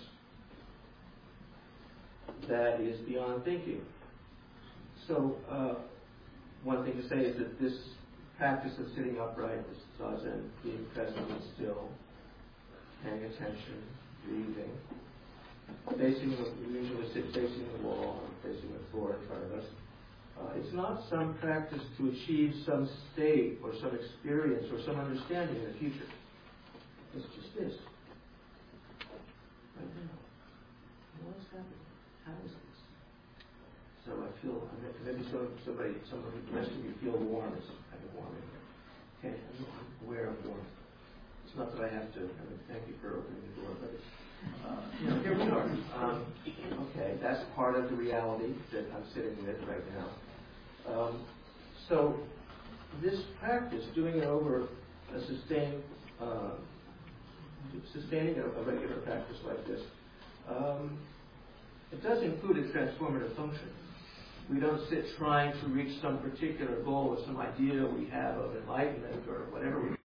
that is beyond thinking? So uh, one thing to say is that this practice of sitting upright, this zazen, being present and still, paying attention, breathing, facing the, we usually sit facing the wall or facing the floor in front of us. Uh, it's not some practice to achieve some state or some experience or some understanding in the future. It's just this. Right now. What's happening? How is this? So I feel, maybe some, somebody, somebody, the rest of you feel warm. It's kind of warm in here. Okay, I'm aware of warmth. It's not that I have to, I mean, thank you for opening the door, but it's, uh, you know, here we are. Um, okay, that's part of the reality that I'm sitting with right now. Um, so this practice, doing it over a sustained, uh, sustaining a, a regular practice like this, um, it does include a transformative function. We don't sit trying to reach some particular goal or some idea we have of enlightenment or whatever we.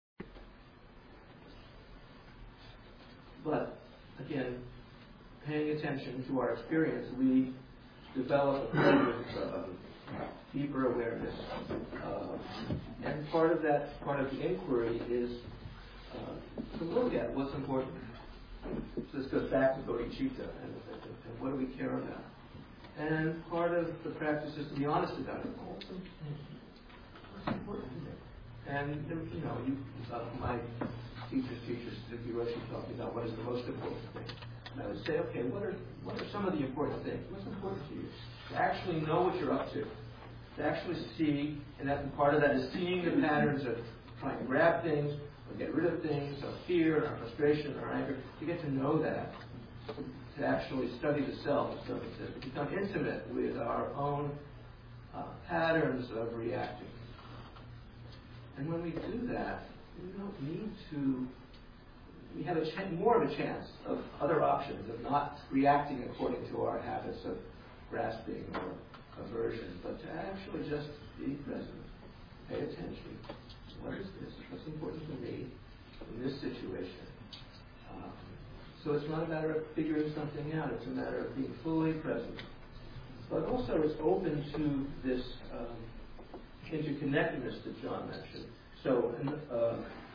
But again, paying attention to our experience, we develop a kind of uh, deeper awareness. Uh, and part of that, part of the inquiry is uh, to look at what's important. So this goes back to bodhicitta and, and, and what do we care about. And part of the practice is to be honest about it. What's important to me? And, you know, you, uh, my teacher's teacher, Suzuki Roshi, talking about what is the most important thing. And I would say, okay, what are what are some of the important things? What's important to you? To actually know what you're up to. To actually see, and that part of that is seeing the patterns of trying to grab things, or get rid of things, of fear, or frustration, or anger. To get to know that. To actually study the self, so to become intimate with our own uh, patterns of reacting. And when we do that, we don't need to, we have a ch- more of a chance of other options, of not reacting according to our habits of grasping or aversion, but to actually just be present, pay attention. What is this? What's important to me in this situation? Um, So it's not a matter of figuring something out, it's a matter of being fully present. But also it's open to this um, interconnectedness that John mentioned. So uh,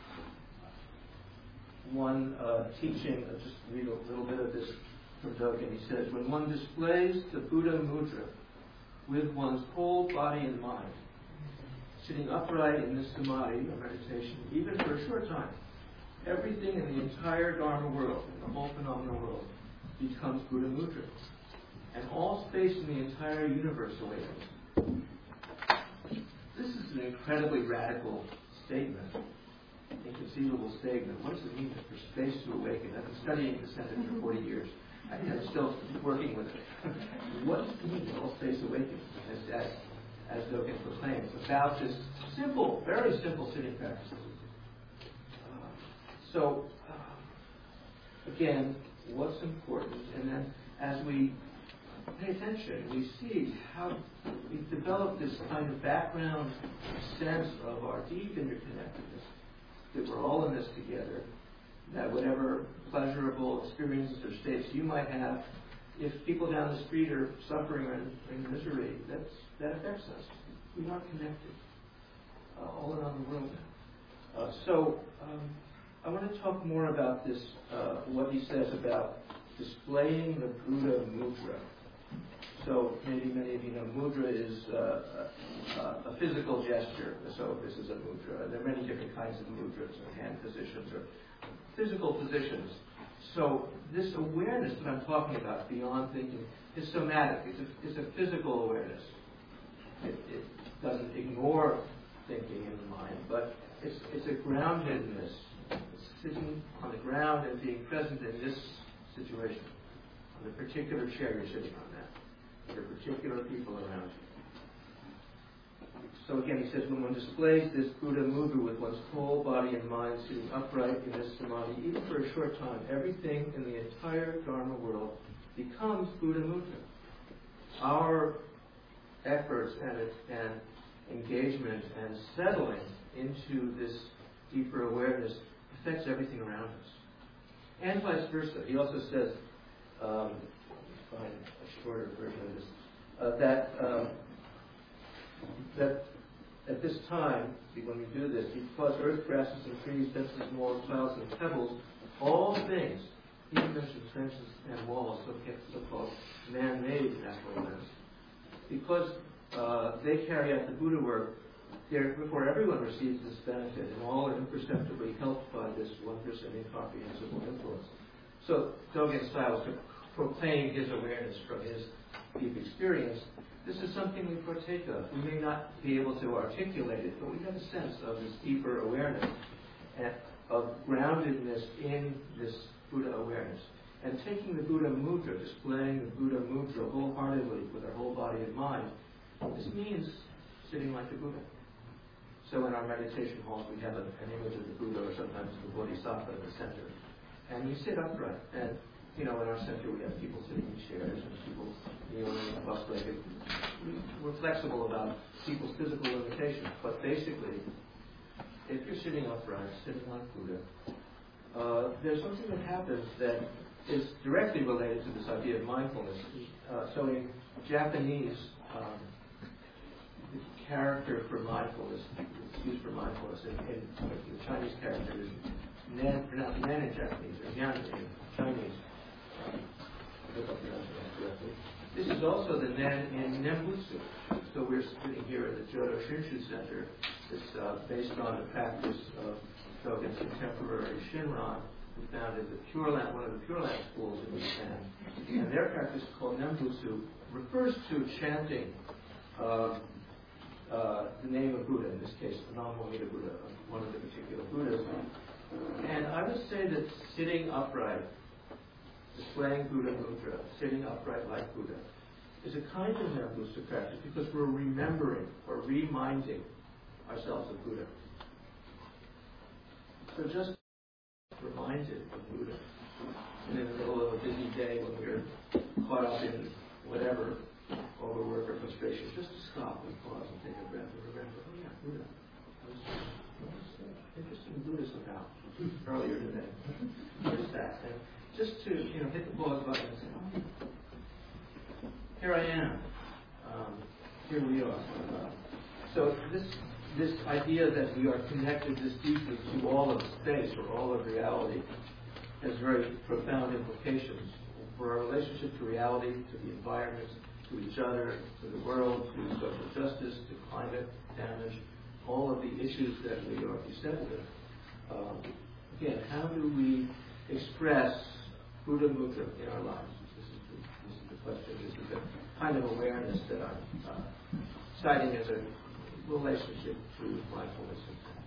one uh, teaching, I'll just read a little bit of this from Dogen. He says, when one displays the Buddha Mudra with one's whole body and mind, sitting upright in this samadhi, or meditation, even for a short time, everything in the entire Dharma world, in the whole phenomenal world, becomes Buddha Mudra. And all space in the entire universe awakens. This is an incredibly radical statement, inconceivable statement. What does it mean for space to awaken? I've been studying the sentence for forty years. I think I'm still working with it. What does it mean, all space awakens? As, as, as Dogen proclaims, about this simple, very simple sitting practice. Uh, so, uh, again, what's important? And then as we pay attention, we see how we've developed this kind of background sense of our deep interconnectedness, that we're all in this together, that whatever pleasurable experiences or states you might have, if people down the street are suffering or in, in misery, that's, that affects us. We are connected uh, all around the world now. Uh, so um, I want to talk more about this, uh, what he says about displaying the Buddha Mudra. So maybe many of you know mudra is uh, a, a physical gesture. So this is a mudra. There are many different kinds of mudras, or hand positions, or physical positions. So this awareness that I'm talking about beyond thinking is somatic. It's a, it's a physical awareness. It, it doesn't ignore thinking in the mind, but it's, it's a groundedness. It's sitting on the ground and being present in this situation, on the particular chair you're sitting on that. There are particular people around you. So again, he says, when one displays this Buddha Mudra with one's whole body and mind sitting upright in this samadhi, even for a short time, everything in the entire Dharma world becomes Buddha Mudra. Our efforts and, and engagement and settling into this deeper awareness affects everything around us. And vice versa. He also says, um, find a shorter version of this, uh, that um, that at this time, when we do this, because earth, grasses, and trees, fences, walls, clouds, and pebbles, all things, he mentions fences and walls, so-called man-made natural events, because uh, they carry out the Buddha work, before everyone receives this benefit, and all are imperceptibly helped by this wondrous and incomprehensible influence. So Dogen's style is to proclaim his awareness from his deep experience. This is something we partake of. We may not be able to articulate it, but we have a sense of this deeper awareness and of groundedness in this Buddha awareness. And taking the Buddha Mudra, displaying the Buddha Mudra wholeheartedly with our whole body and mind, this means sitting like the Buddha. So in our meditation halls, we have a, an image of the Buddha, or sometimes the Bodhisattva in the center. And we sit upright. And you know, in our center we have people sitting in chairs and people kneeling cross-legged. We're flexible about people's physical limitations, but basically, if you're sitting upright, sitting like Buddha, uh, there's something that happens that is directly related to this idea of mindfulness. Uh, so in Japanese, um, the character for mindfulness, it's used for mindfulness, and, and the Chinese character is Nen, pronounced Nen in Japanese, or Nyan in Chinese. This is also the Nen in Nembutsu. So we're sitting here at the Jodo Shinshu Center. It's uh, based on the practice of Dogen's contemporary Shinran, who founded the Pure Land, one of the Pure Land schools in Japan. And their practice, called Nembutsu, refers to chanting uh, uh, the name of Buddha, in this case, Nam-myoho Buddha, one of the particular Buddhas. And I would say that sitting upright, displaying Buddha Mudra, sitting upright like Buddha, is a kind of Nembutsu practice because we're remembering or reminding ourselves of Buddha. So just reminded of Buddha. And in the middle of a busy day when we're caught up in whatever, overwork or frustration, just to stop and pause and take a breath and remember, oh yeah, Buddha. I was, I was uh, interested in Buddhism now, earlier today. What is that? that. And just to, you know, hit the pause button and say, oh, here I am. Um, here we are. Uh, so this this idea that we are connected this deeply to all of space or all of reality has very profound implications for our relationship to reality, to the environment, to each other, to the world, to social justice, to climate damage, all of the issues that we are beset with. Um, again, how do we express Buddha Mukha in our lives? This is the, this is the question. This is the kind of awareness that I'm uh, citing as a relationship to mindfulness.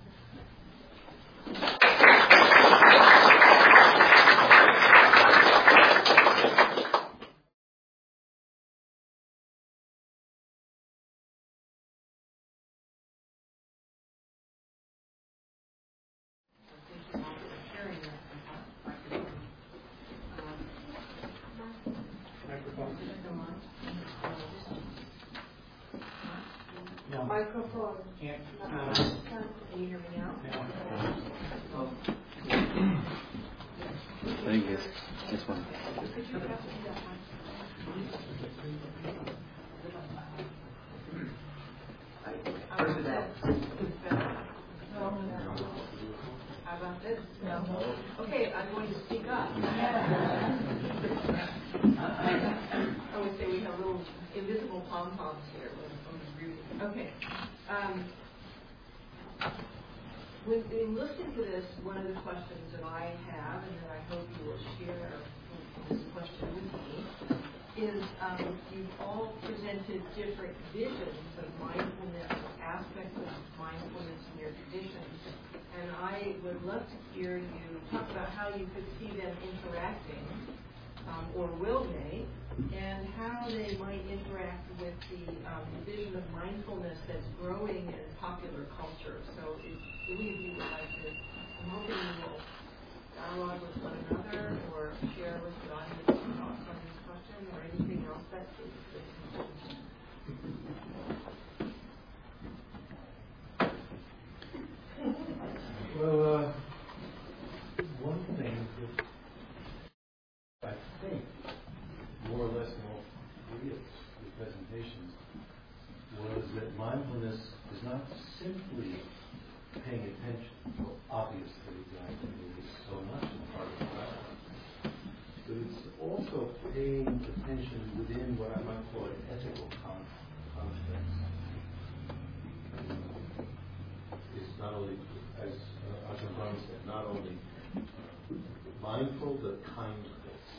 Microphone. Yeah. Uh, Can you hear me now? I think it's this one. Could you pass me that one? Where's it at? How about this? No. Okay, I'm going to speak up. I would say we have little invisible pom-poms here when someone's reading. Okay. Um, when, in listening to this, one of the questions that I have, and that I hope you will share this question with me, is um, you've all presented different visions of mindfulness, aspects of mindfulness in your traditions, and I would love to hear you talk about how you could see them interacting, um, or will they, and how they might interact with the um, vision of mindfulness that's growing in popular culture. So if any of you would like to, I'm hoping you will dialogue with one another or share with the audience your thoughts on this question or anything else that is important. Well, uh, one thing that I think more or less in all three of the presentations was that mindfulness is not simply paying attention. Well, obviously, that is so much a part of the practice. But it's also paying attention within what I might call an ethical con- context. It's not only, as uh, Ajahn Brahm said, not only mindful, but kindful.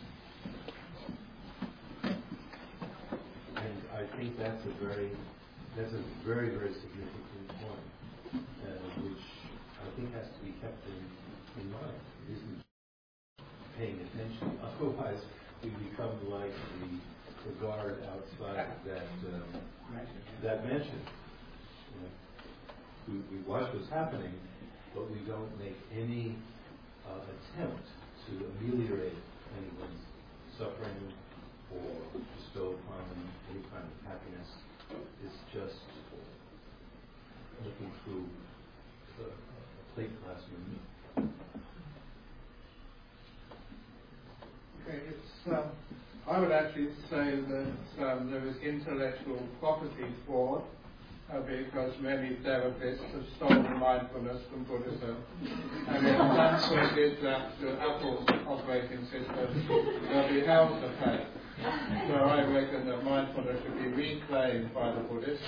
And I think that's a very, that's a very, very significant point, uh, which I think has to be kept in, in mind. It isn't paying attention. Otherwise, we become like the, the guard outside that um, that mansion. You know, we, we watch what's happening, but we don't make any uh, attempt to ameliorate anyone's suffering or bestow upon them any kind of happiness. It's just looking through a, a plate glass window. Okay, it's, um, I would actually say that um, there is intellectual property fraud uh, because many therapists have stolen mindfulness from Buddhism. And if Sanskrit did that to Apple's operating system, they'll be held to pay. So I reckon that mindfulness should be reclaimed by the Buddhists.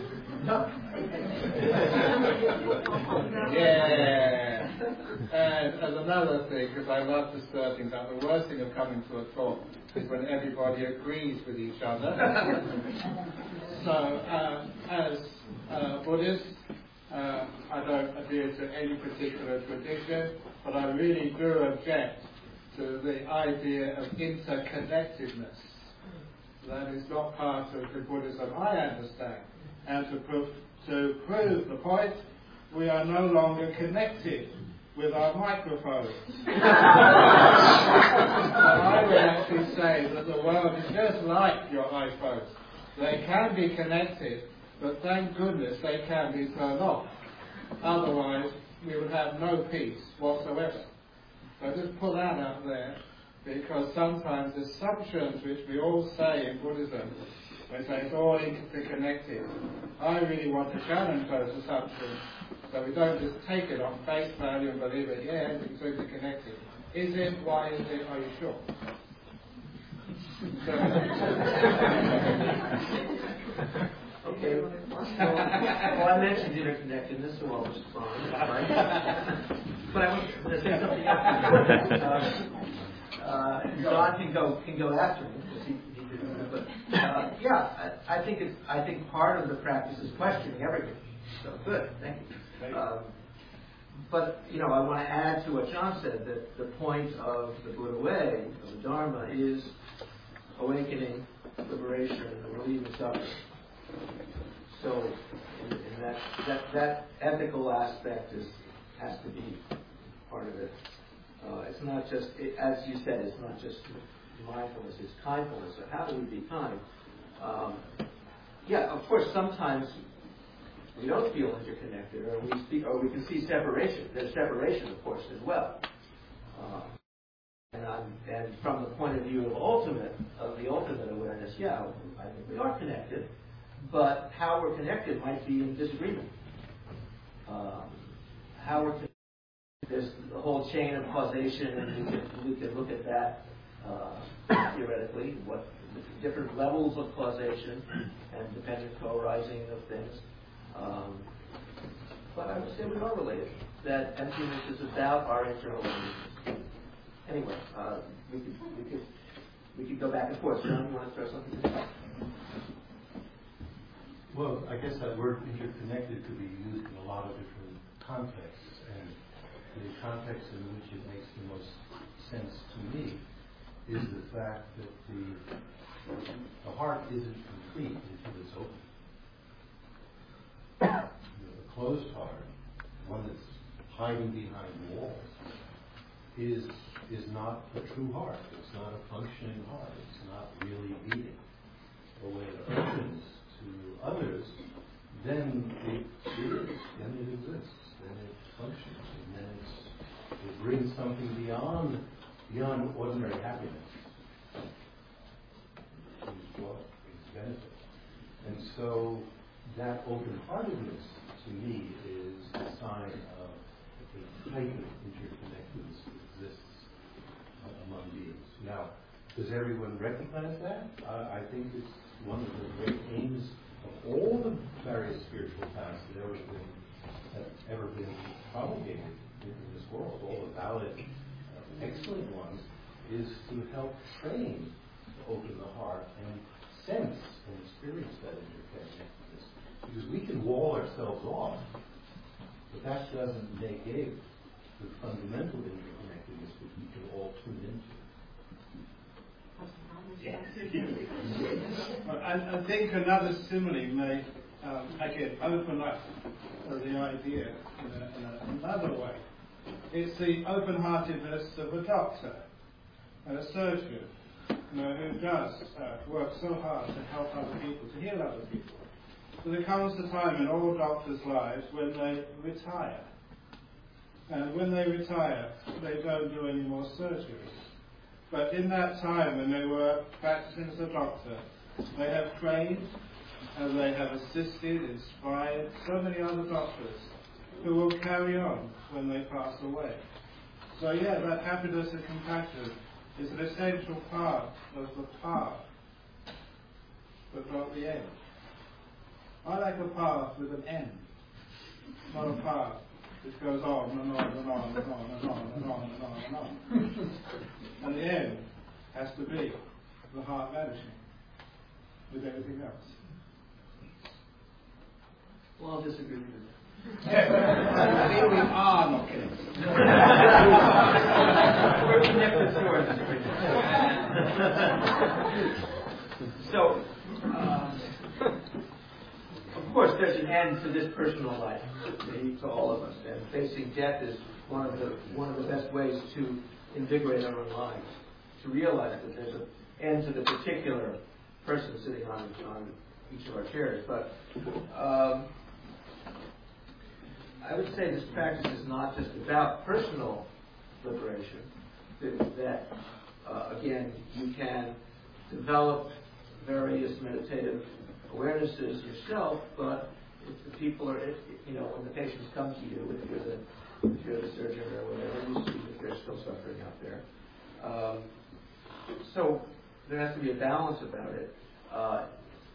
Yeah. And as another thing, because I love disturbing that, the worst thing of coming to a talk is when everybody agrees with each other. So um, as uh, Buddhist, uh, I don't adhere to any particular tradition, but I really do object to the idea of interconnectedness. That is not part of the Buddhism I understand. And to, prove, to prove the point, we are no longer connected with our microphones. And I would actually say that the world is just like your iPhones. They can be connected, but thank goodness they can be turned off. Otherwise, we would have no peace whatsoever. So I just pull that out there, because sometimes assumptions which we all say in Buddhism, we say it's all interconnected. I really want to challenge those assumptions, so we don't just take it on face value and believe it, yeah, it's interconnected. Is it? Why is it? Are you sure? So, okay. Well, I mentioned interconnectedness, so I'll respond. Right? But I want to say something else. Uh, uh, John can go can go after me because he, he did it. But uh, yeah, I, I think it's I think part of the practice is questioning everything. So good, thank you. Um, but you know, I want to add to what John said, that the point of the Buddha way, of the Dharma, is awakening, liberation, and relieving suffering. So, in, in that, that that ethical aspect is has to be part of it. Uh, it's not just, it, as you said, it's not just mindfulness; it's kindfulness. So, how do we be kind? Um, yeah, of course, sometimes we don't feel interconnected, or we speak, or we can see separation. There's separation, of course, as well. Uh, and, I'm, and from the point of view of ultimate, of the ultimate awareness, yeah, I think we are connected. But how we're connected might be in disagreement. Um, how we're connected, there's the whole chain of causation, and we can, we can look at that uh, theoretically, what the different levels of causation and dependent co-arising of things. Um, but I would say we are related. That emptiness is about our internal emptiness. Anyway, uh, we could we could we could go back and forth. John, you want to throw something in? Well, I guess that word interconnected could be used in a lot of different contexts, and the context in which it makes the most sense to me is the fact that the the heart isn't complete until it's open. The closed heart, one that's hiding behind walls, is is not a true heart. It's not a functioning heart. It's not really beating. But when it opens to others, then it, it is, then it exists, then it functions, and then it's, it brings something beyond beyond ordinary happiness. It's joy, it's benefit. And so that open-heartedness, to me, is a sign of the type of interconnectedness that exists uh, among beings. Now, does everyone recognize that? Uh, I think it's one of the great aims of all the various spiritual paths that ever been, have ever been promulgated in this world, all the valid, uh, excellent ones, is to help train, to open the heart and sense and experience that interconnectedness. Because we can wall ourselves off, but that doesn't negate the fundamental interconnectedness that we can all tune into. Well, I, I think another simile may, um, again, open up uh, the idea in, a, in a, another way. It's the open-heartedness of a doctor, a surgeon, you know, who does uh, work so hard to help other people, to heal other people. So there comes a time in all doctors' lives when they retire. And when they retire, they don't do any more surgery. But in that time when they were practicing as a doctor, they have trained and they have assisted, inspired so many other doctors who will carry on when they pass away. So yeah, that happiness and compassion is an essential part of the path, but not the end. I like a path with an end, not a path which goes on and on and on and on and on and on and on and on. And the end has to be the heart vanishing with everything else. Well, I'll disagree with you. I think we are not connected. We're connected to our disagreement. So, um, of course, there's an end to this personal life, to all of us, and facing death is one of the one of the best ways to invigorate our own lives, to realize that there's an end to the particular person sitting on on each of our chairs. But um, I would say this practice is not just about personal liberation. That, that uh, again, you can develop various meditative awarenesses yourself, but if the people are, if, you know, when the patients come to you, if you're the, if you're the surgeon or whatever, you see that they're still suffering out there. Um, so there has to be a balance about it. Uh,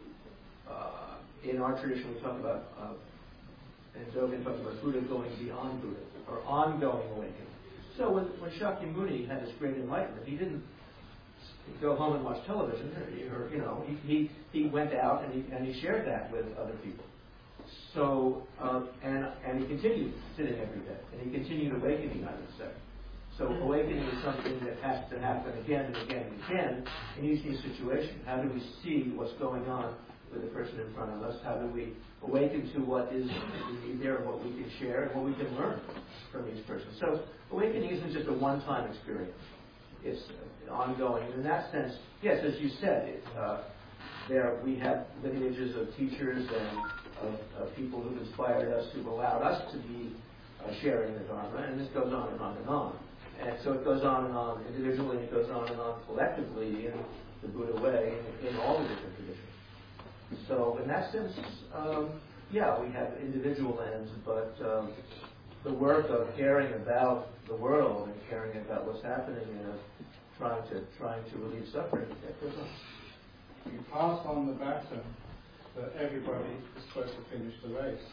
uh, in our tradition, we talk about, uh, and Dogen talks about Buddha going beyond Buddha, or ongoing awakening. So when, when Shakyamuni had this great enlightenment, he didn't go home and watch television, or, or you know, he, he, he went out and he, and he shared that with other people. So, uh, and, and he continued sitting every day, and he continued awakening, I would say. So awakening is something that has to happen again and again and again in each new situation. How do we see what's going on with the person in front of us? How do we awaken to what is there and what we can share and what we can learn from each person? So awakening isn't just a one-time experience. It's ongoing. And in that sense, yes, as you said, it, uh, there we have lineages of teachers and of, of people who've inspired us, who've allowed us to be uh, sharing the Dharma, and this goes on and on and on. And so it goes on and on individually, and it goes on and on collectively in the Buddha way, in, in all the different traditions. So in that sense, um, yeah, we have individual ends, but um, the work of caring about the world and caring about what's happening and trying to trying to relieve suffering, that goes on. You pass on the baton that everybody is supposed to finish the race.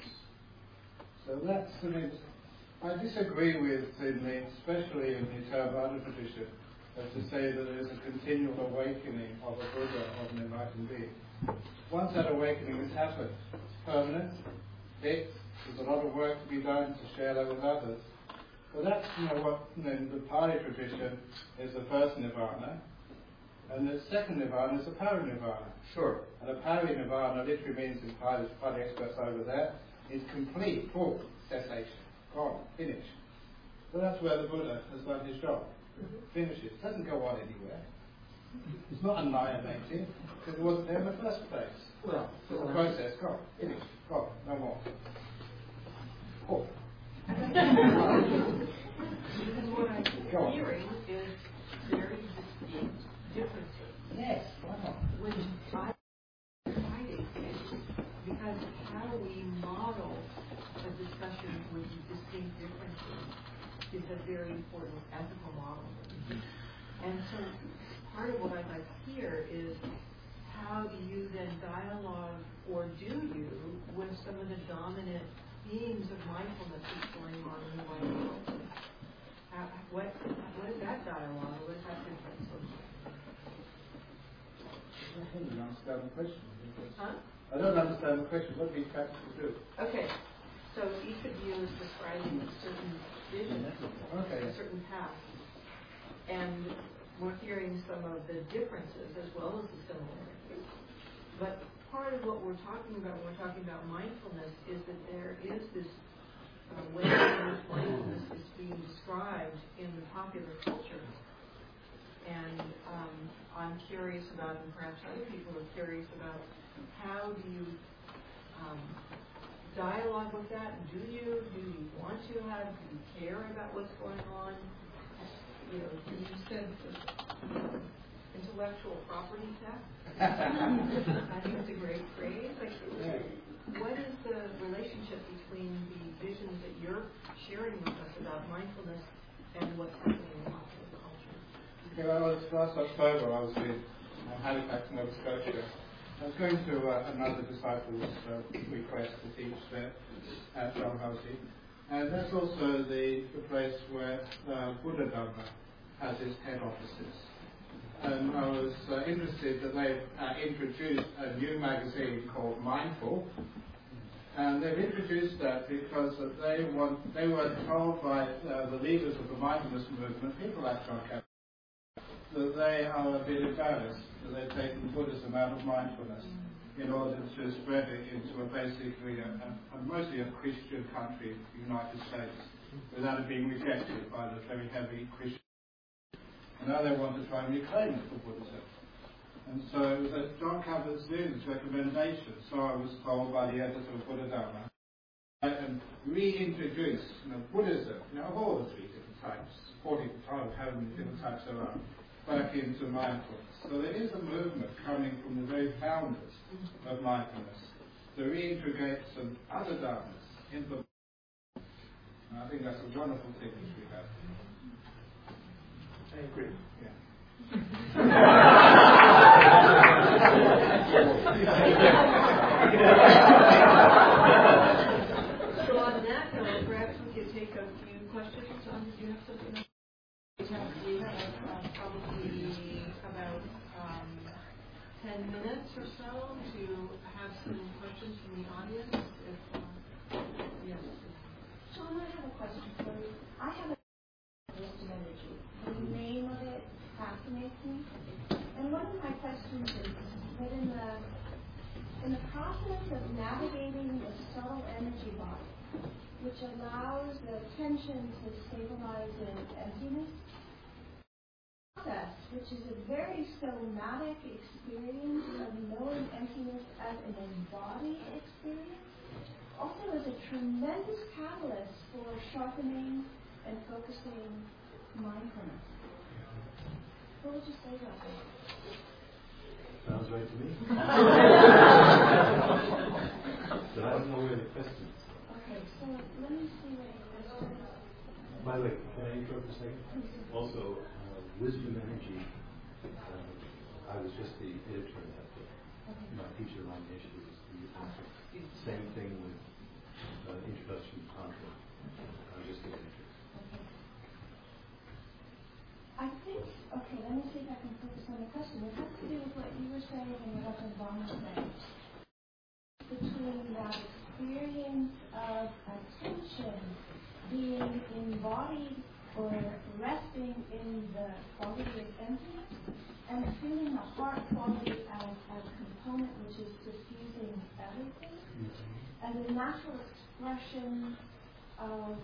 So that's an ex- I disagree with, in the, especially in the Theravada tradition, as to say that there is a continual awakening of a Buddha, of an enlightened being. Once that awakening has happened, it's permanent, fixed, there's a lot of work to be done to share that with others. But that's, you know, what, you know, in the Pali tradition is the first nirvana, and the second nirvana is the parinirvana. Sure. And the parinirvana literally means, in Pali, Pali experts over there, is complete, full cessation. Gone, finished. So that's where the Buddha has done his job. Mm-hmm. Finishes. Doesn't go on anywhere. It's not annihilated, because it wasn't there in the first place. Well, it's a process. Gone, finished, gone, no more. Oh. Because what I'm hearing is very distinct differences. Yes, why not? Which I find because how we model a discussion with distinct differences is a very important ethical model. And so part of what I'd like to hear is how do you then dialogue, or do you, with some of the dominant themes of mindfulness that's going on in the wider world? How, what, what is that dialogue? What is that difference look like? I don't understand the question. Huh? I don't understand the question. What do you practically do? Okay. So each of you is describing a certain vision, okay. a certain path. And we're hearing some of the differences as well as the similarities. But part of what we're talking about when we're talking about mindfulness is that there is this uh, way in which mindfulness is being described in the popular culture. And um, I'm curious about, and perhaps other people are curious about, how do you um, dialogue with that? Do you? Do you want to have? Do you care about what's going on? You know, you said uh, intellectual property theft. I think it's a great phrase. Like, what is the relationship between the visions that you're sharing with us about mindfulness and what's happening in popular culture? Okay, well, last October I was in uh, Halifax, Nova Scotia. I was going to uh, another disciple's uh, request to teach there at Dalhousie. And that's also the, the place where uh, Buddha Dhamma has its head offices. And I was uh, interested that they've uh, introduced a new magazine called Mindful. And they've introduced that because they want they were told by uh, the leaders of the mindfulness movement, people like John Campbell, that they are a bit embarrassed that they've taken Buddhism out of mindfulness in order to spread it into a basically a, a, a mostly a Christian country, the United States, without it being rejected by the very heavy Christian. And now they want to try and reclaim it for Buddhism. And so it was at John Kabat-Zinn's recommendation, so I was told by the editor of Buddha Dhamma, and reintroduce you know, Buddhism, you know, of all the three different types, forty-five, how many different types there are, back into mindfulness. So there is a movement coming from the very founders of mindfulness to reintegrate some other dharmas into the. And I think that's a wonderful thing which we have. I agree. So on that note, perhaps we could take a few questions. Um, do you have something else? We have, we have um, probably about um, ten minutes or so to have some questions from the audience. If, um, yes. John, I have a question for you. I have a wisdom energy. The name of it fascinates me. And one of my questions is that in the in the process of navigating the subtle energy body, which allows the tension to stabilize in emptiness, process, which is a very somatic experience of knowing emptiness as an embodied experience, also is a tremendous catalyst for sharpening and focusing mindfulness. What would you say about that? Sounds right to me. But I don't know where the question is. Okay, so let me see where the question is. By the way, can I interrupt a second? Also, uh, wisdom energy. Uh, I was just the editor of that book. Okay. My teacher, Ron Yeshe, was the author. Same thing with uh, Introduction to Tantra. I was just the editor. Okay. I think, okay, let me see if I can focus on the question. It has to do with what you were saying and what Obama was saying. Between that experience of attention being embodied or resting in the quality of emptiness and feeling the heart quality as a component which is diffusing everything, mm-hmm. and the natural expression of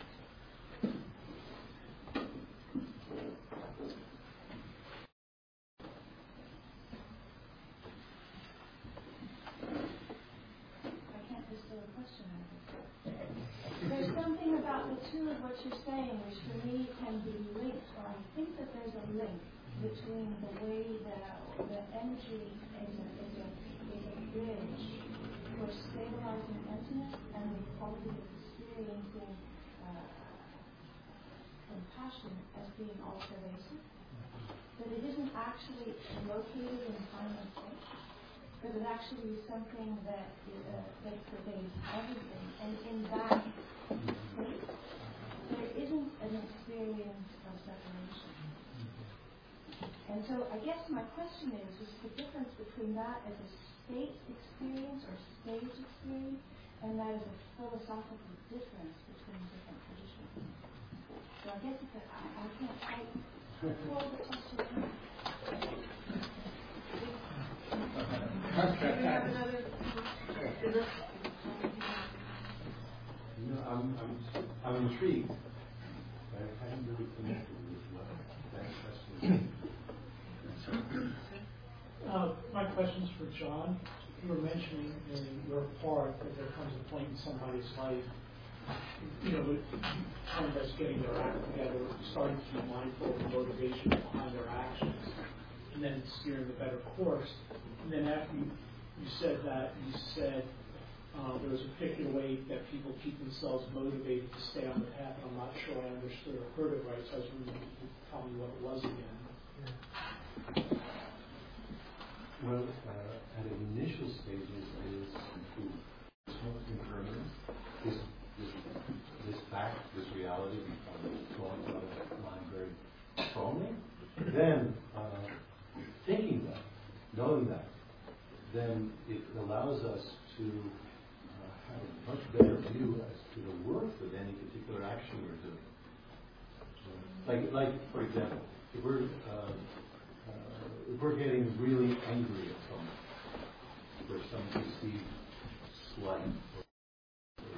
there's something about the two of what you're saying which for me can be linked, or I think that there's a link between the way that the energy is a, is a, is a bridge for stabilizing emptiness and the quality of experiencing uh, compassion as being all pervasive. That it isn't actually located in time and space, but it actually is something that uh, that pervades everything. And in that space, there isn't an experience of separation. And so I guess my question is, is the difference between that as a state experience or stage experience, and that is a philosophical difference between different traditions. So I guess it's a, I, I can't quite hold the question. Do we have another? No, I'm, I'm, I'm intrigued, but I haven't really connected with what that question is. Uh, my question's for John. You were mentioning in your part that there comes a point in somebody's life, you know, with kind of us getting their act together, starting to be mindful of the motivation behind their actions, and then steering a better course. And then after you, you said that, you said uh, there was a particular way that people keep themselves motivated to stay on the path. I'm not sure I understood or heard it right, so I was wondering if you could tell me what it was again. Well, uh, at initial stages is to impermanence. This, this, this fact, this reality becomes going out of mind very strongly. Then, uh, thinking that, knowing that, then it allows us to uh, have a much better view as to the worth of any particular action we're doing. Like, like for example, if we're uh, uh, if we're getting really angry at someone for some perceived slight, or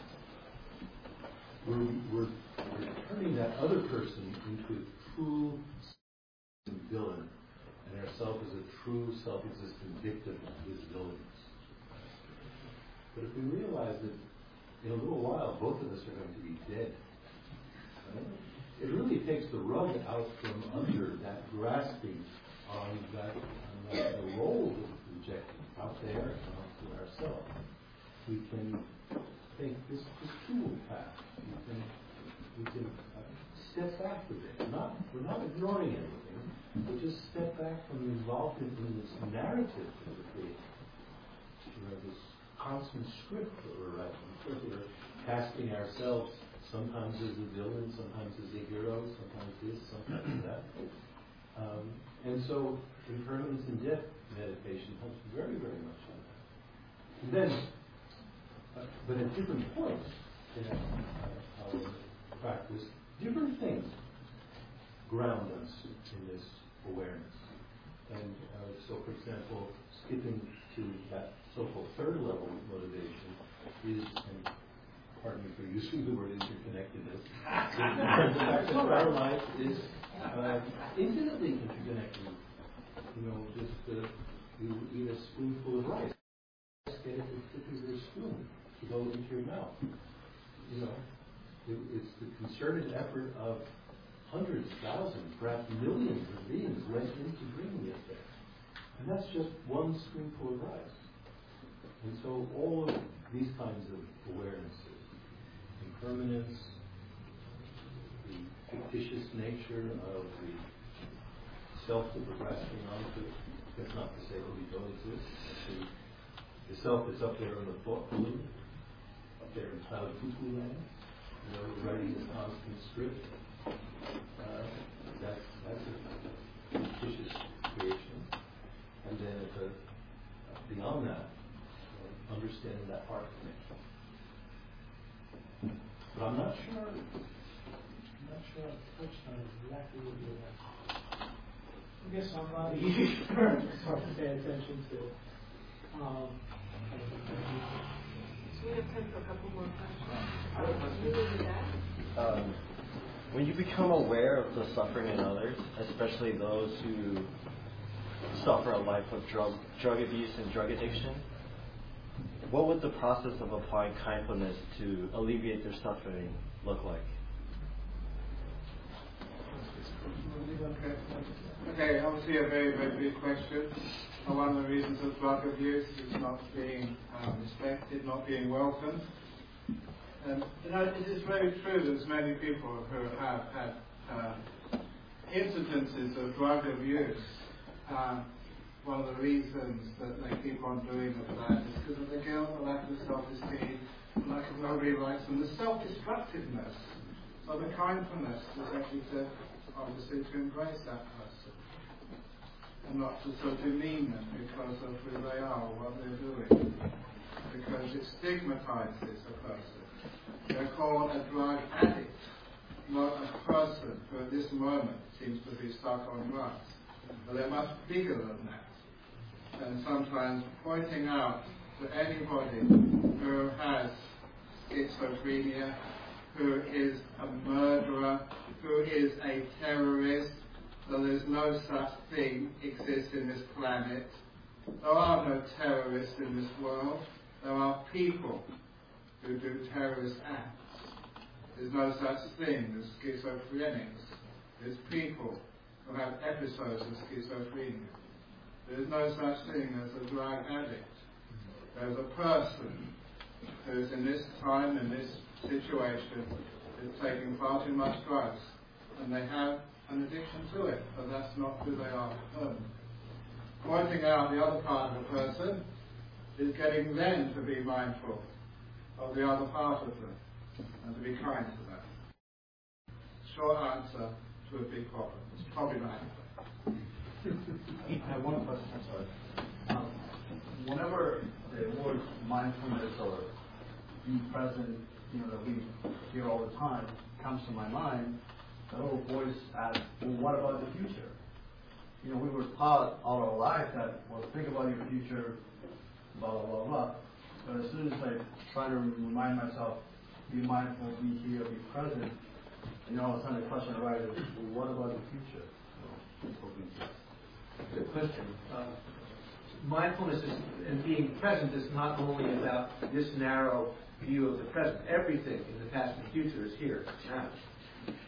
we have, we're, we're we're turning that other person into a true villain, and ourself as a true self-existent victim of his villains. But if we realize that in a little while both of us are going to be dead, right? it really takes the rug out from under that grasping on that, on that the role that we project out there and onto ourselves. We can think this, this too will pass. We can, we can uh, step back a bit. Not, we're not ignoring anything, but just step back from the involvement in this narrative that we're creating. You know, this constant script that we're writing. We're casting ourselves sometimes as a villain, sometimes as a hero, sometimes this, sometimes that. Um, and so impermanence and death meditation helps very, very much on that. And then, uh, but at different points in our, our practice, different things ground us in this awareness. And uh, so, for example, skipping to that so-called third level of motivation is, and pardon me for using the word interconnectedness, the fact that our life is uh, infinitely interconnected. You know, just uh, you eat a spoonful of rice, get it as quickly as a spoon to go into your mouth. You know, it, it's the concerted effort of hundreds, thousands, perhaps millions of beings went into bringing it there. And that's just one spoonful of rice. And so all of these kinds of awarenesses, impermanence, the fictitious nature of the self that we're grasping onto, that's not to say that we don't exist. Actually, the self that's up there in the thought balloon, up there in cloud cuckoo land, you know, writing this constant script, uh, that's, that's a fictitious creation. And then at the, uh, beyond that, uh, understanding that heart connection. But I'm not sure, I'm not sure I've touched on exactly what you're asking. I guess I'm not the easiest person to pay attention to. Um, So we have time for a couple more questions. You with that? Um, when you become aware of the suffering in others, especially those who suffer a life of drug drug abuse and drug addiction, what would the process of applying kindness to alleviate their suffering look like? Okay, obviously a very, very big question. And one of the reasons of drug abuse is not being um, respected, not being welcomed. And you know, it is very true that there's many people who have had uh, incidences of drug abuse. Um, one of the reasons that they keep on doing that is because of the guilt, the lack of self-esteem, the lack of nobody likes them, the self-destructiveness. So the kindness is actually to, obviously, to embrace that person and not to sort of demean them because of who they are or what they're doing, because it stigmatizes a person. They're called a drug addict, not a person who at this moment seems to be stuck on drugs. But they're much bigger than that. And sometimes pointing out to anybody who has schizophrenia, who is a murderer, who is a terrorist, that there's no such thing exists in this planet. There are no terrorists in this world. There are people who do terrorist acts. There's no such thing as schizophrenics. There's people who have episodes of schizophrenia. There's no such thing as a drug addict. There's a person who's in this time, in this situation, is taking far too much drugs, and they have an addiction to it, but that's not who they are. Um, pointing out the other part of the person is getting them to be mindful of the other part of them and to be kind to them. Short answer to a big problem. It's probably not. I have one question, I'm sorry. Um, whenever the word mindfulness or being present, you know, that we hear all the time, comes to my mind, the little voice asks, well, what about the future? You know, we were taught all our life that, well, think about your future, blah, blah, blah, blah. But as soon as I try to remind myself, be mindful, be here, be present, you know, all of a sudden the question arises, well, what about the future? So, Good question. Uh, mindfulness is, and being present is not only about this narrow view of the present. Everything in the past and future is here now.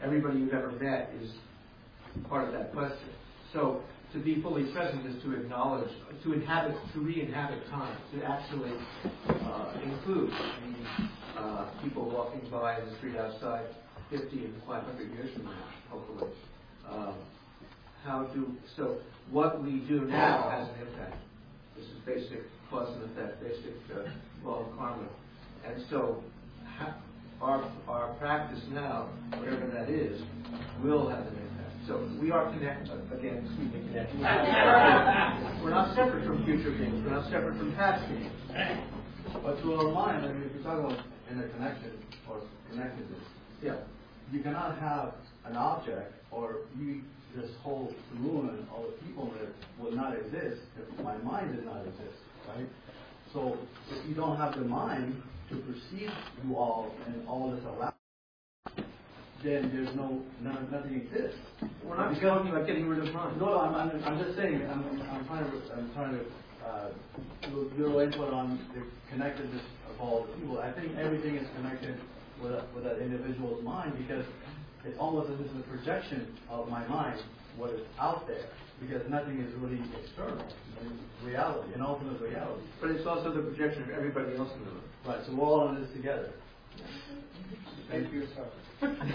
everybody you've ever met is part of that question. So to be fully present is to acknowledge, to inhabit, to re-inhabit time, to actually uh, include the uh, people walking by in the street outside fifty and five hundred years from now, hopefully. Um, how do, so what we do now has an impact. This is basic cause and effect, basic uh, law of karma. And so ha- our, our practice now, whatever that is, will have an impact. So we are connected, again, excuse me, connected. We're not separate from future beings. We're not separate from past beings. But to our mind, I mean, if you talk about interconnection or connectedness, Yeah. you cannot have an object or you, this whole room and all the people in it would not exist if my mind did not exist, right? So if you don't have the mind to perceive you all and all this around, then there's no, none, nothing exists. We're not talking about getting rid of mind. No, I'm, I'm, I'm just saying, I'm, I'm trying to, I'm trying to, uh, your input on the connectedness of all the people. I think everything is connected with, a, with that individual's mind because it's almost as if it's a projection of my mind, what is out there, because nothing is really external in reality, in ultimate reality. But it's also the projection of everybody else in the room. Right, so we're all in this together. Thank you, sir. So actually,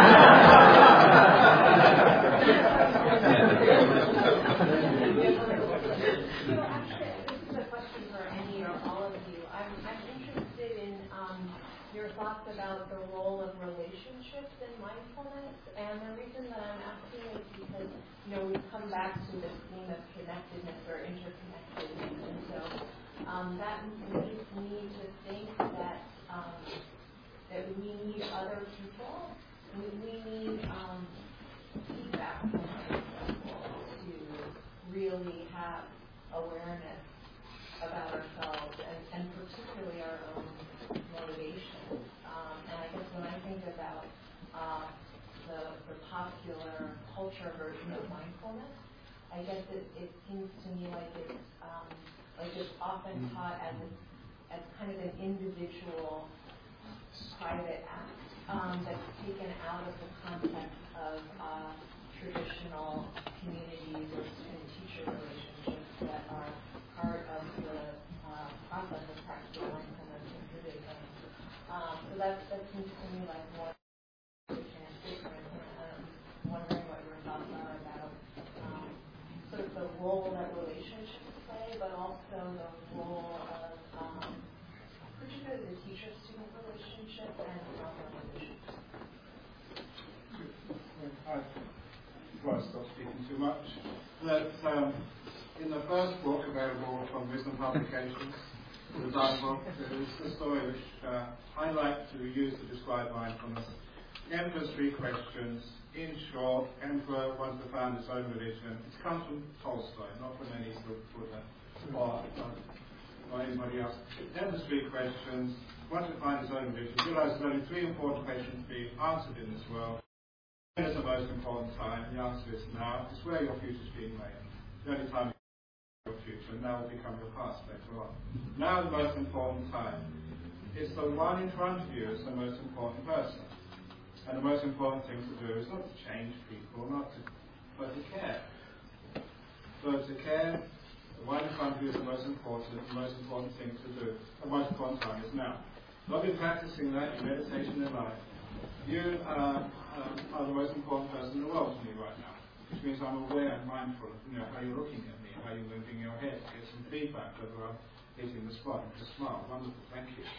this is a question for any or all of you. I'm, I'm interested in um, your thoughts about the role of relationships in mindfulness. And the reason that I'm asking is because, you know, we've come back to this theme of connectedness or interconnectedness. And so um, that leads me to think that um, that we need other people. We, we need um, feedback from other people to really have awareness about ourselves and, and particularly our own motivations. Um, and I guess when I think about uh, the, the popular culture version of mindfulness, I guess it, it seems to me like it's um, like it's often taught as a, as kind of an individual private act um, that's taken out of the context of uh, traditional communities or student-teacher relationships that are part of the uh, process of practical mindfulness and Buddhism. Um, so that, that seems to me like more and different. And I'm wondering what your thoughts are about um, sort of the role that relationships play, but also the role of um, particularly the teacher-student relationship and relationship. Before I stop speaking too much, that um, in the first book available from Wisdom Publications, the Dharma book, there is a story which uh, I like to use to describe mindfulness. The Emperor's Three Questions. In short, Emperor wanted to found his own religion. It comes from Tolstoy, not from any sort of Buddha or, uh, or anybody else. The Emperor's Three Questions. Wanted to find his own religion. Realized there's only three important questions being answered in this world. When is the most important time? The answer is now. It's where your future is being made. The only time you your future, and now will become your past later on. Now the most important time. It's the one in front of you is the most important person. And the most important thing to do is not to change people, not to, but to care. So to care, the one in front of you is the most important, the most important thing to do. The most important time is now. So I've been practicing that in meditation in life. You uh, um, are the most important person in the world to me right now, which means I'm aware and mindful of you know, how you're looking at me, how you're moving your head, get some feedback whether I'm hitting the spot and just smile. Wonderful, thank you.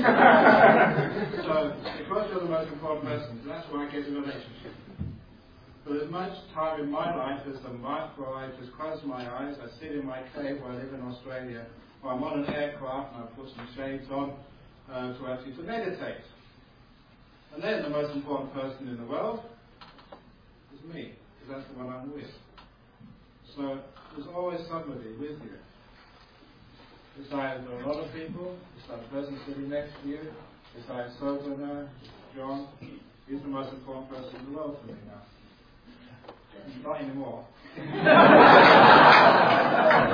So, because you're the most important person, that's why I get a relationship. But as much time in my life as the month where I just close my eyes, I sit in my cave where I live in Australia, or I'm on an aircraft and I put some shades on uh, to actually to meditate. And then the most important person in the world is me, because that's the one I'm with. So there's always somebody with you. It's either a lot of people, it's that person sitting next to you, it's either Sobana, John, he's the most important person in the world for me now. Not anymore.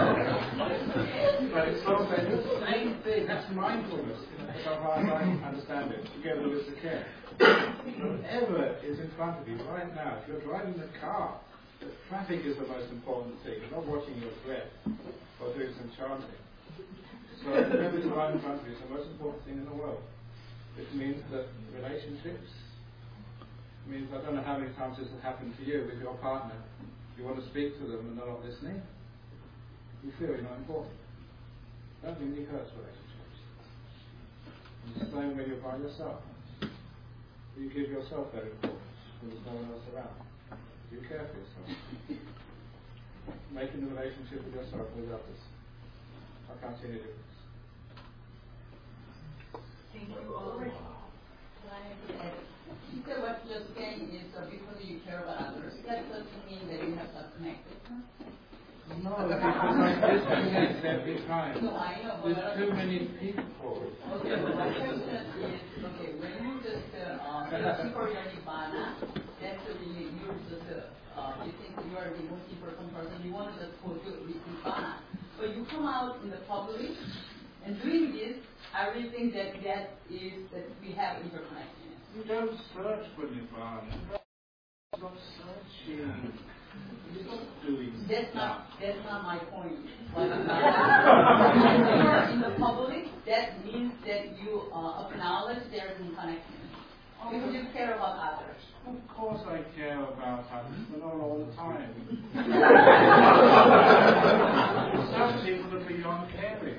But it's also the same thing, that's mindfulness. So how I understand understand it. You get a little bit of care. Whatever is in front of you right now, if you're driving the car, the traffic is the most important thing. You're not watching your breath or doing some chanting. So whatever is right in front of you is the most important thing in the world. Which means that relationships, means I don't know how many times this has happened to you with your partner. You want to speak to them and they're not listening. You feel you're not important. That really hurts relationships. It's the same when you're by yourself. You give yourself that importance when there's no one else around. You care for yourself. Making the relationship with yourself and with others. I can't see any difference. Thank you all. She said what you're saying is uh, because you care about others, that doesn't mean that you have to connect with them. No, because I disconnect every time. No, I know. There's too many people. Okay, but my question is, okay, when you just uh, search for your nirvana, that's really, you're just, uh, you think you are looking for some person, you want to just go to nirvana. But you come out in the public and doing this, I really think that that is, that we have interconnection. You don't search for nirvana. You're not searching. You're not doing That's not, that's not my point. But when you are in the public, that means that you uh, acknowledge there is a connection. Because you care about others. Of course I care about others, but not all the time. Some people are beyond caring.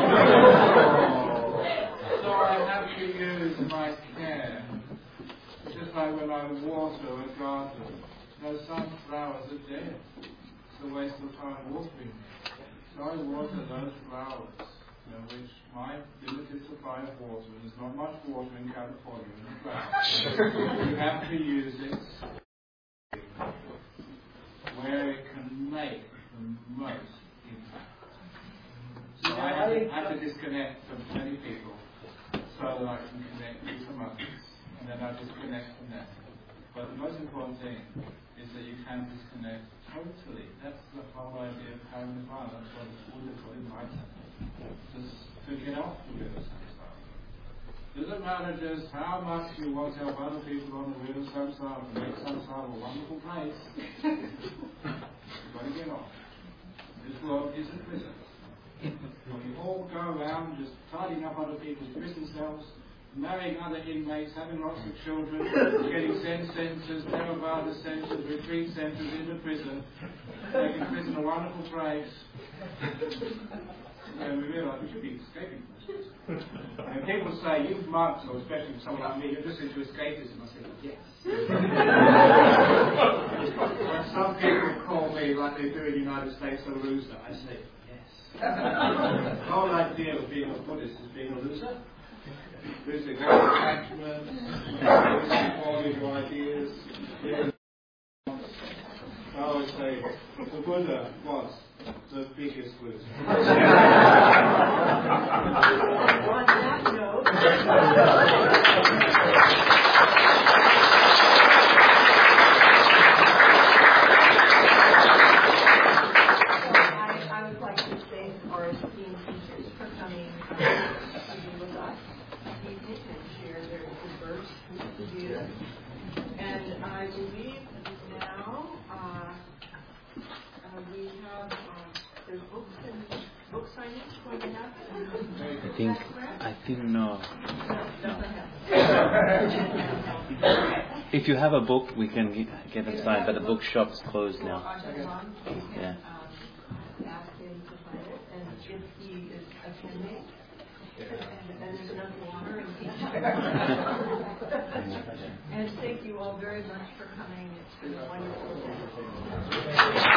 So I have to use my care. Just like when I water a garden. You know, some flowers are dead. It's a waste of time watering them. So I water those flowers, you know, which my limited supply of water, and there's not much water in California in the flowers. You have to use it where it can make the most impact. So I have to, have to disconnect from many people so that I can connect with some others, and then I disconnect from them. But the most important thing is that you can disconnect totally. That's the whole idea of Parinirvana. That's what it's wonderful in my Just to get off the wheel of samsara. Doesn't matter just how much you want to help other people on the wheel of samsara and make samsara a wonderful place. You've got to get off. This world is a prison. When you all go around just tidying up other people's prison cells, marrying other inmates, having lots of children, getting Zen centers, Theravada centers, retreat centers into prison, making prison a wonderful place. And we realise we should be escaping from this. And people say, you monks, or especially someone like me, you're just into escapism. I say, yes. When some people call me, like they do in the United States, a loser, I say, yes. The whole idea of being a Buddhist is being a loser. Losing all attachment, losing all of your ideas. I always say, the Buddha was the biggest loser. On that note, I, I would like to thank our esteemed teachers for coming uh, to be with us this evening and share their diverse views. And I believe now uh, uh, we have uh, there's books and book signings going to happen. I think I think no. no. If you have a book, we can get, get it signed, but the bookshop is closed now. Yeah. Ask him to sign it, and if he is attending, and, and there's enough water and And thank you all very much for coming. It's been a wonderful day.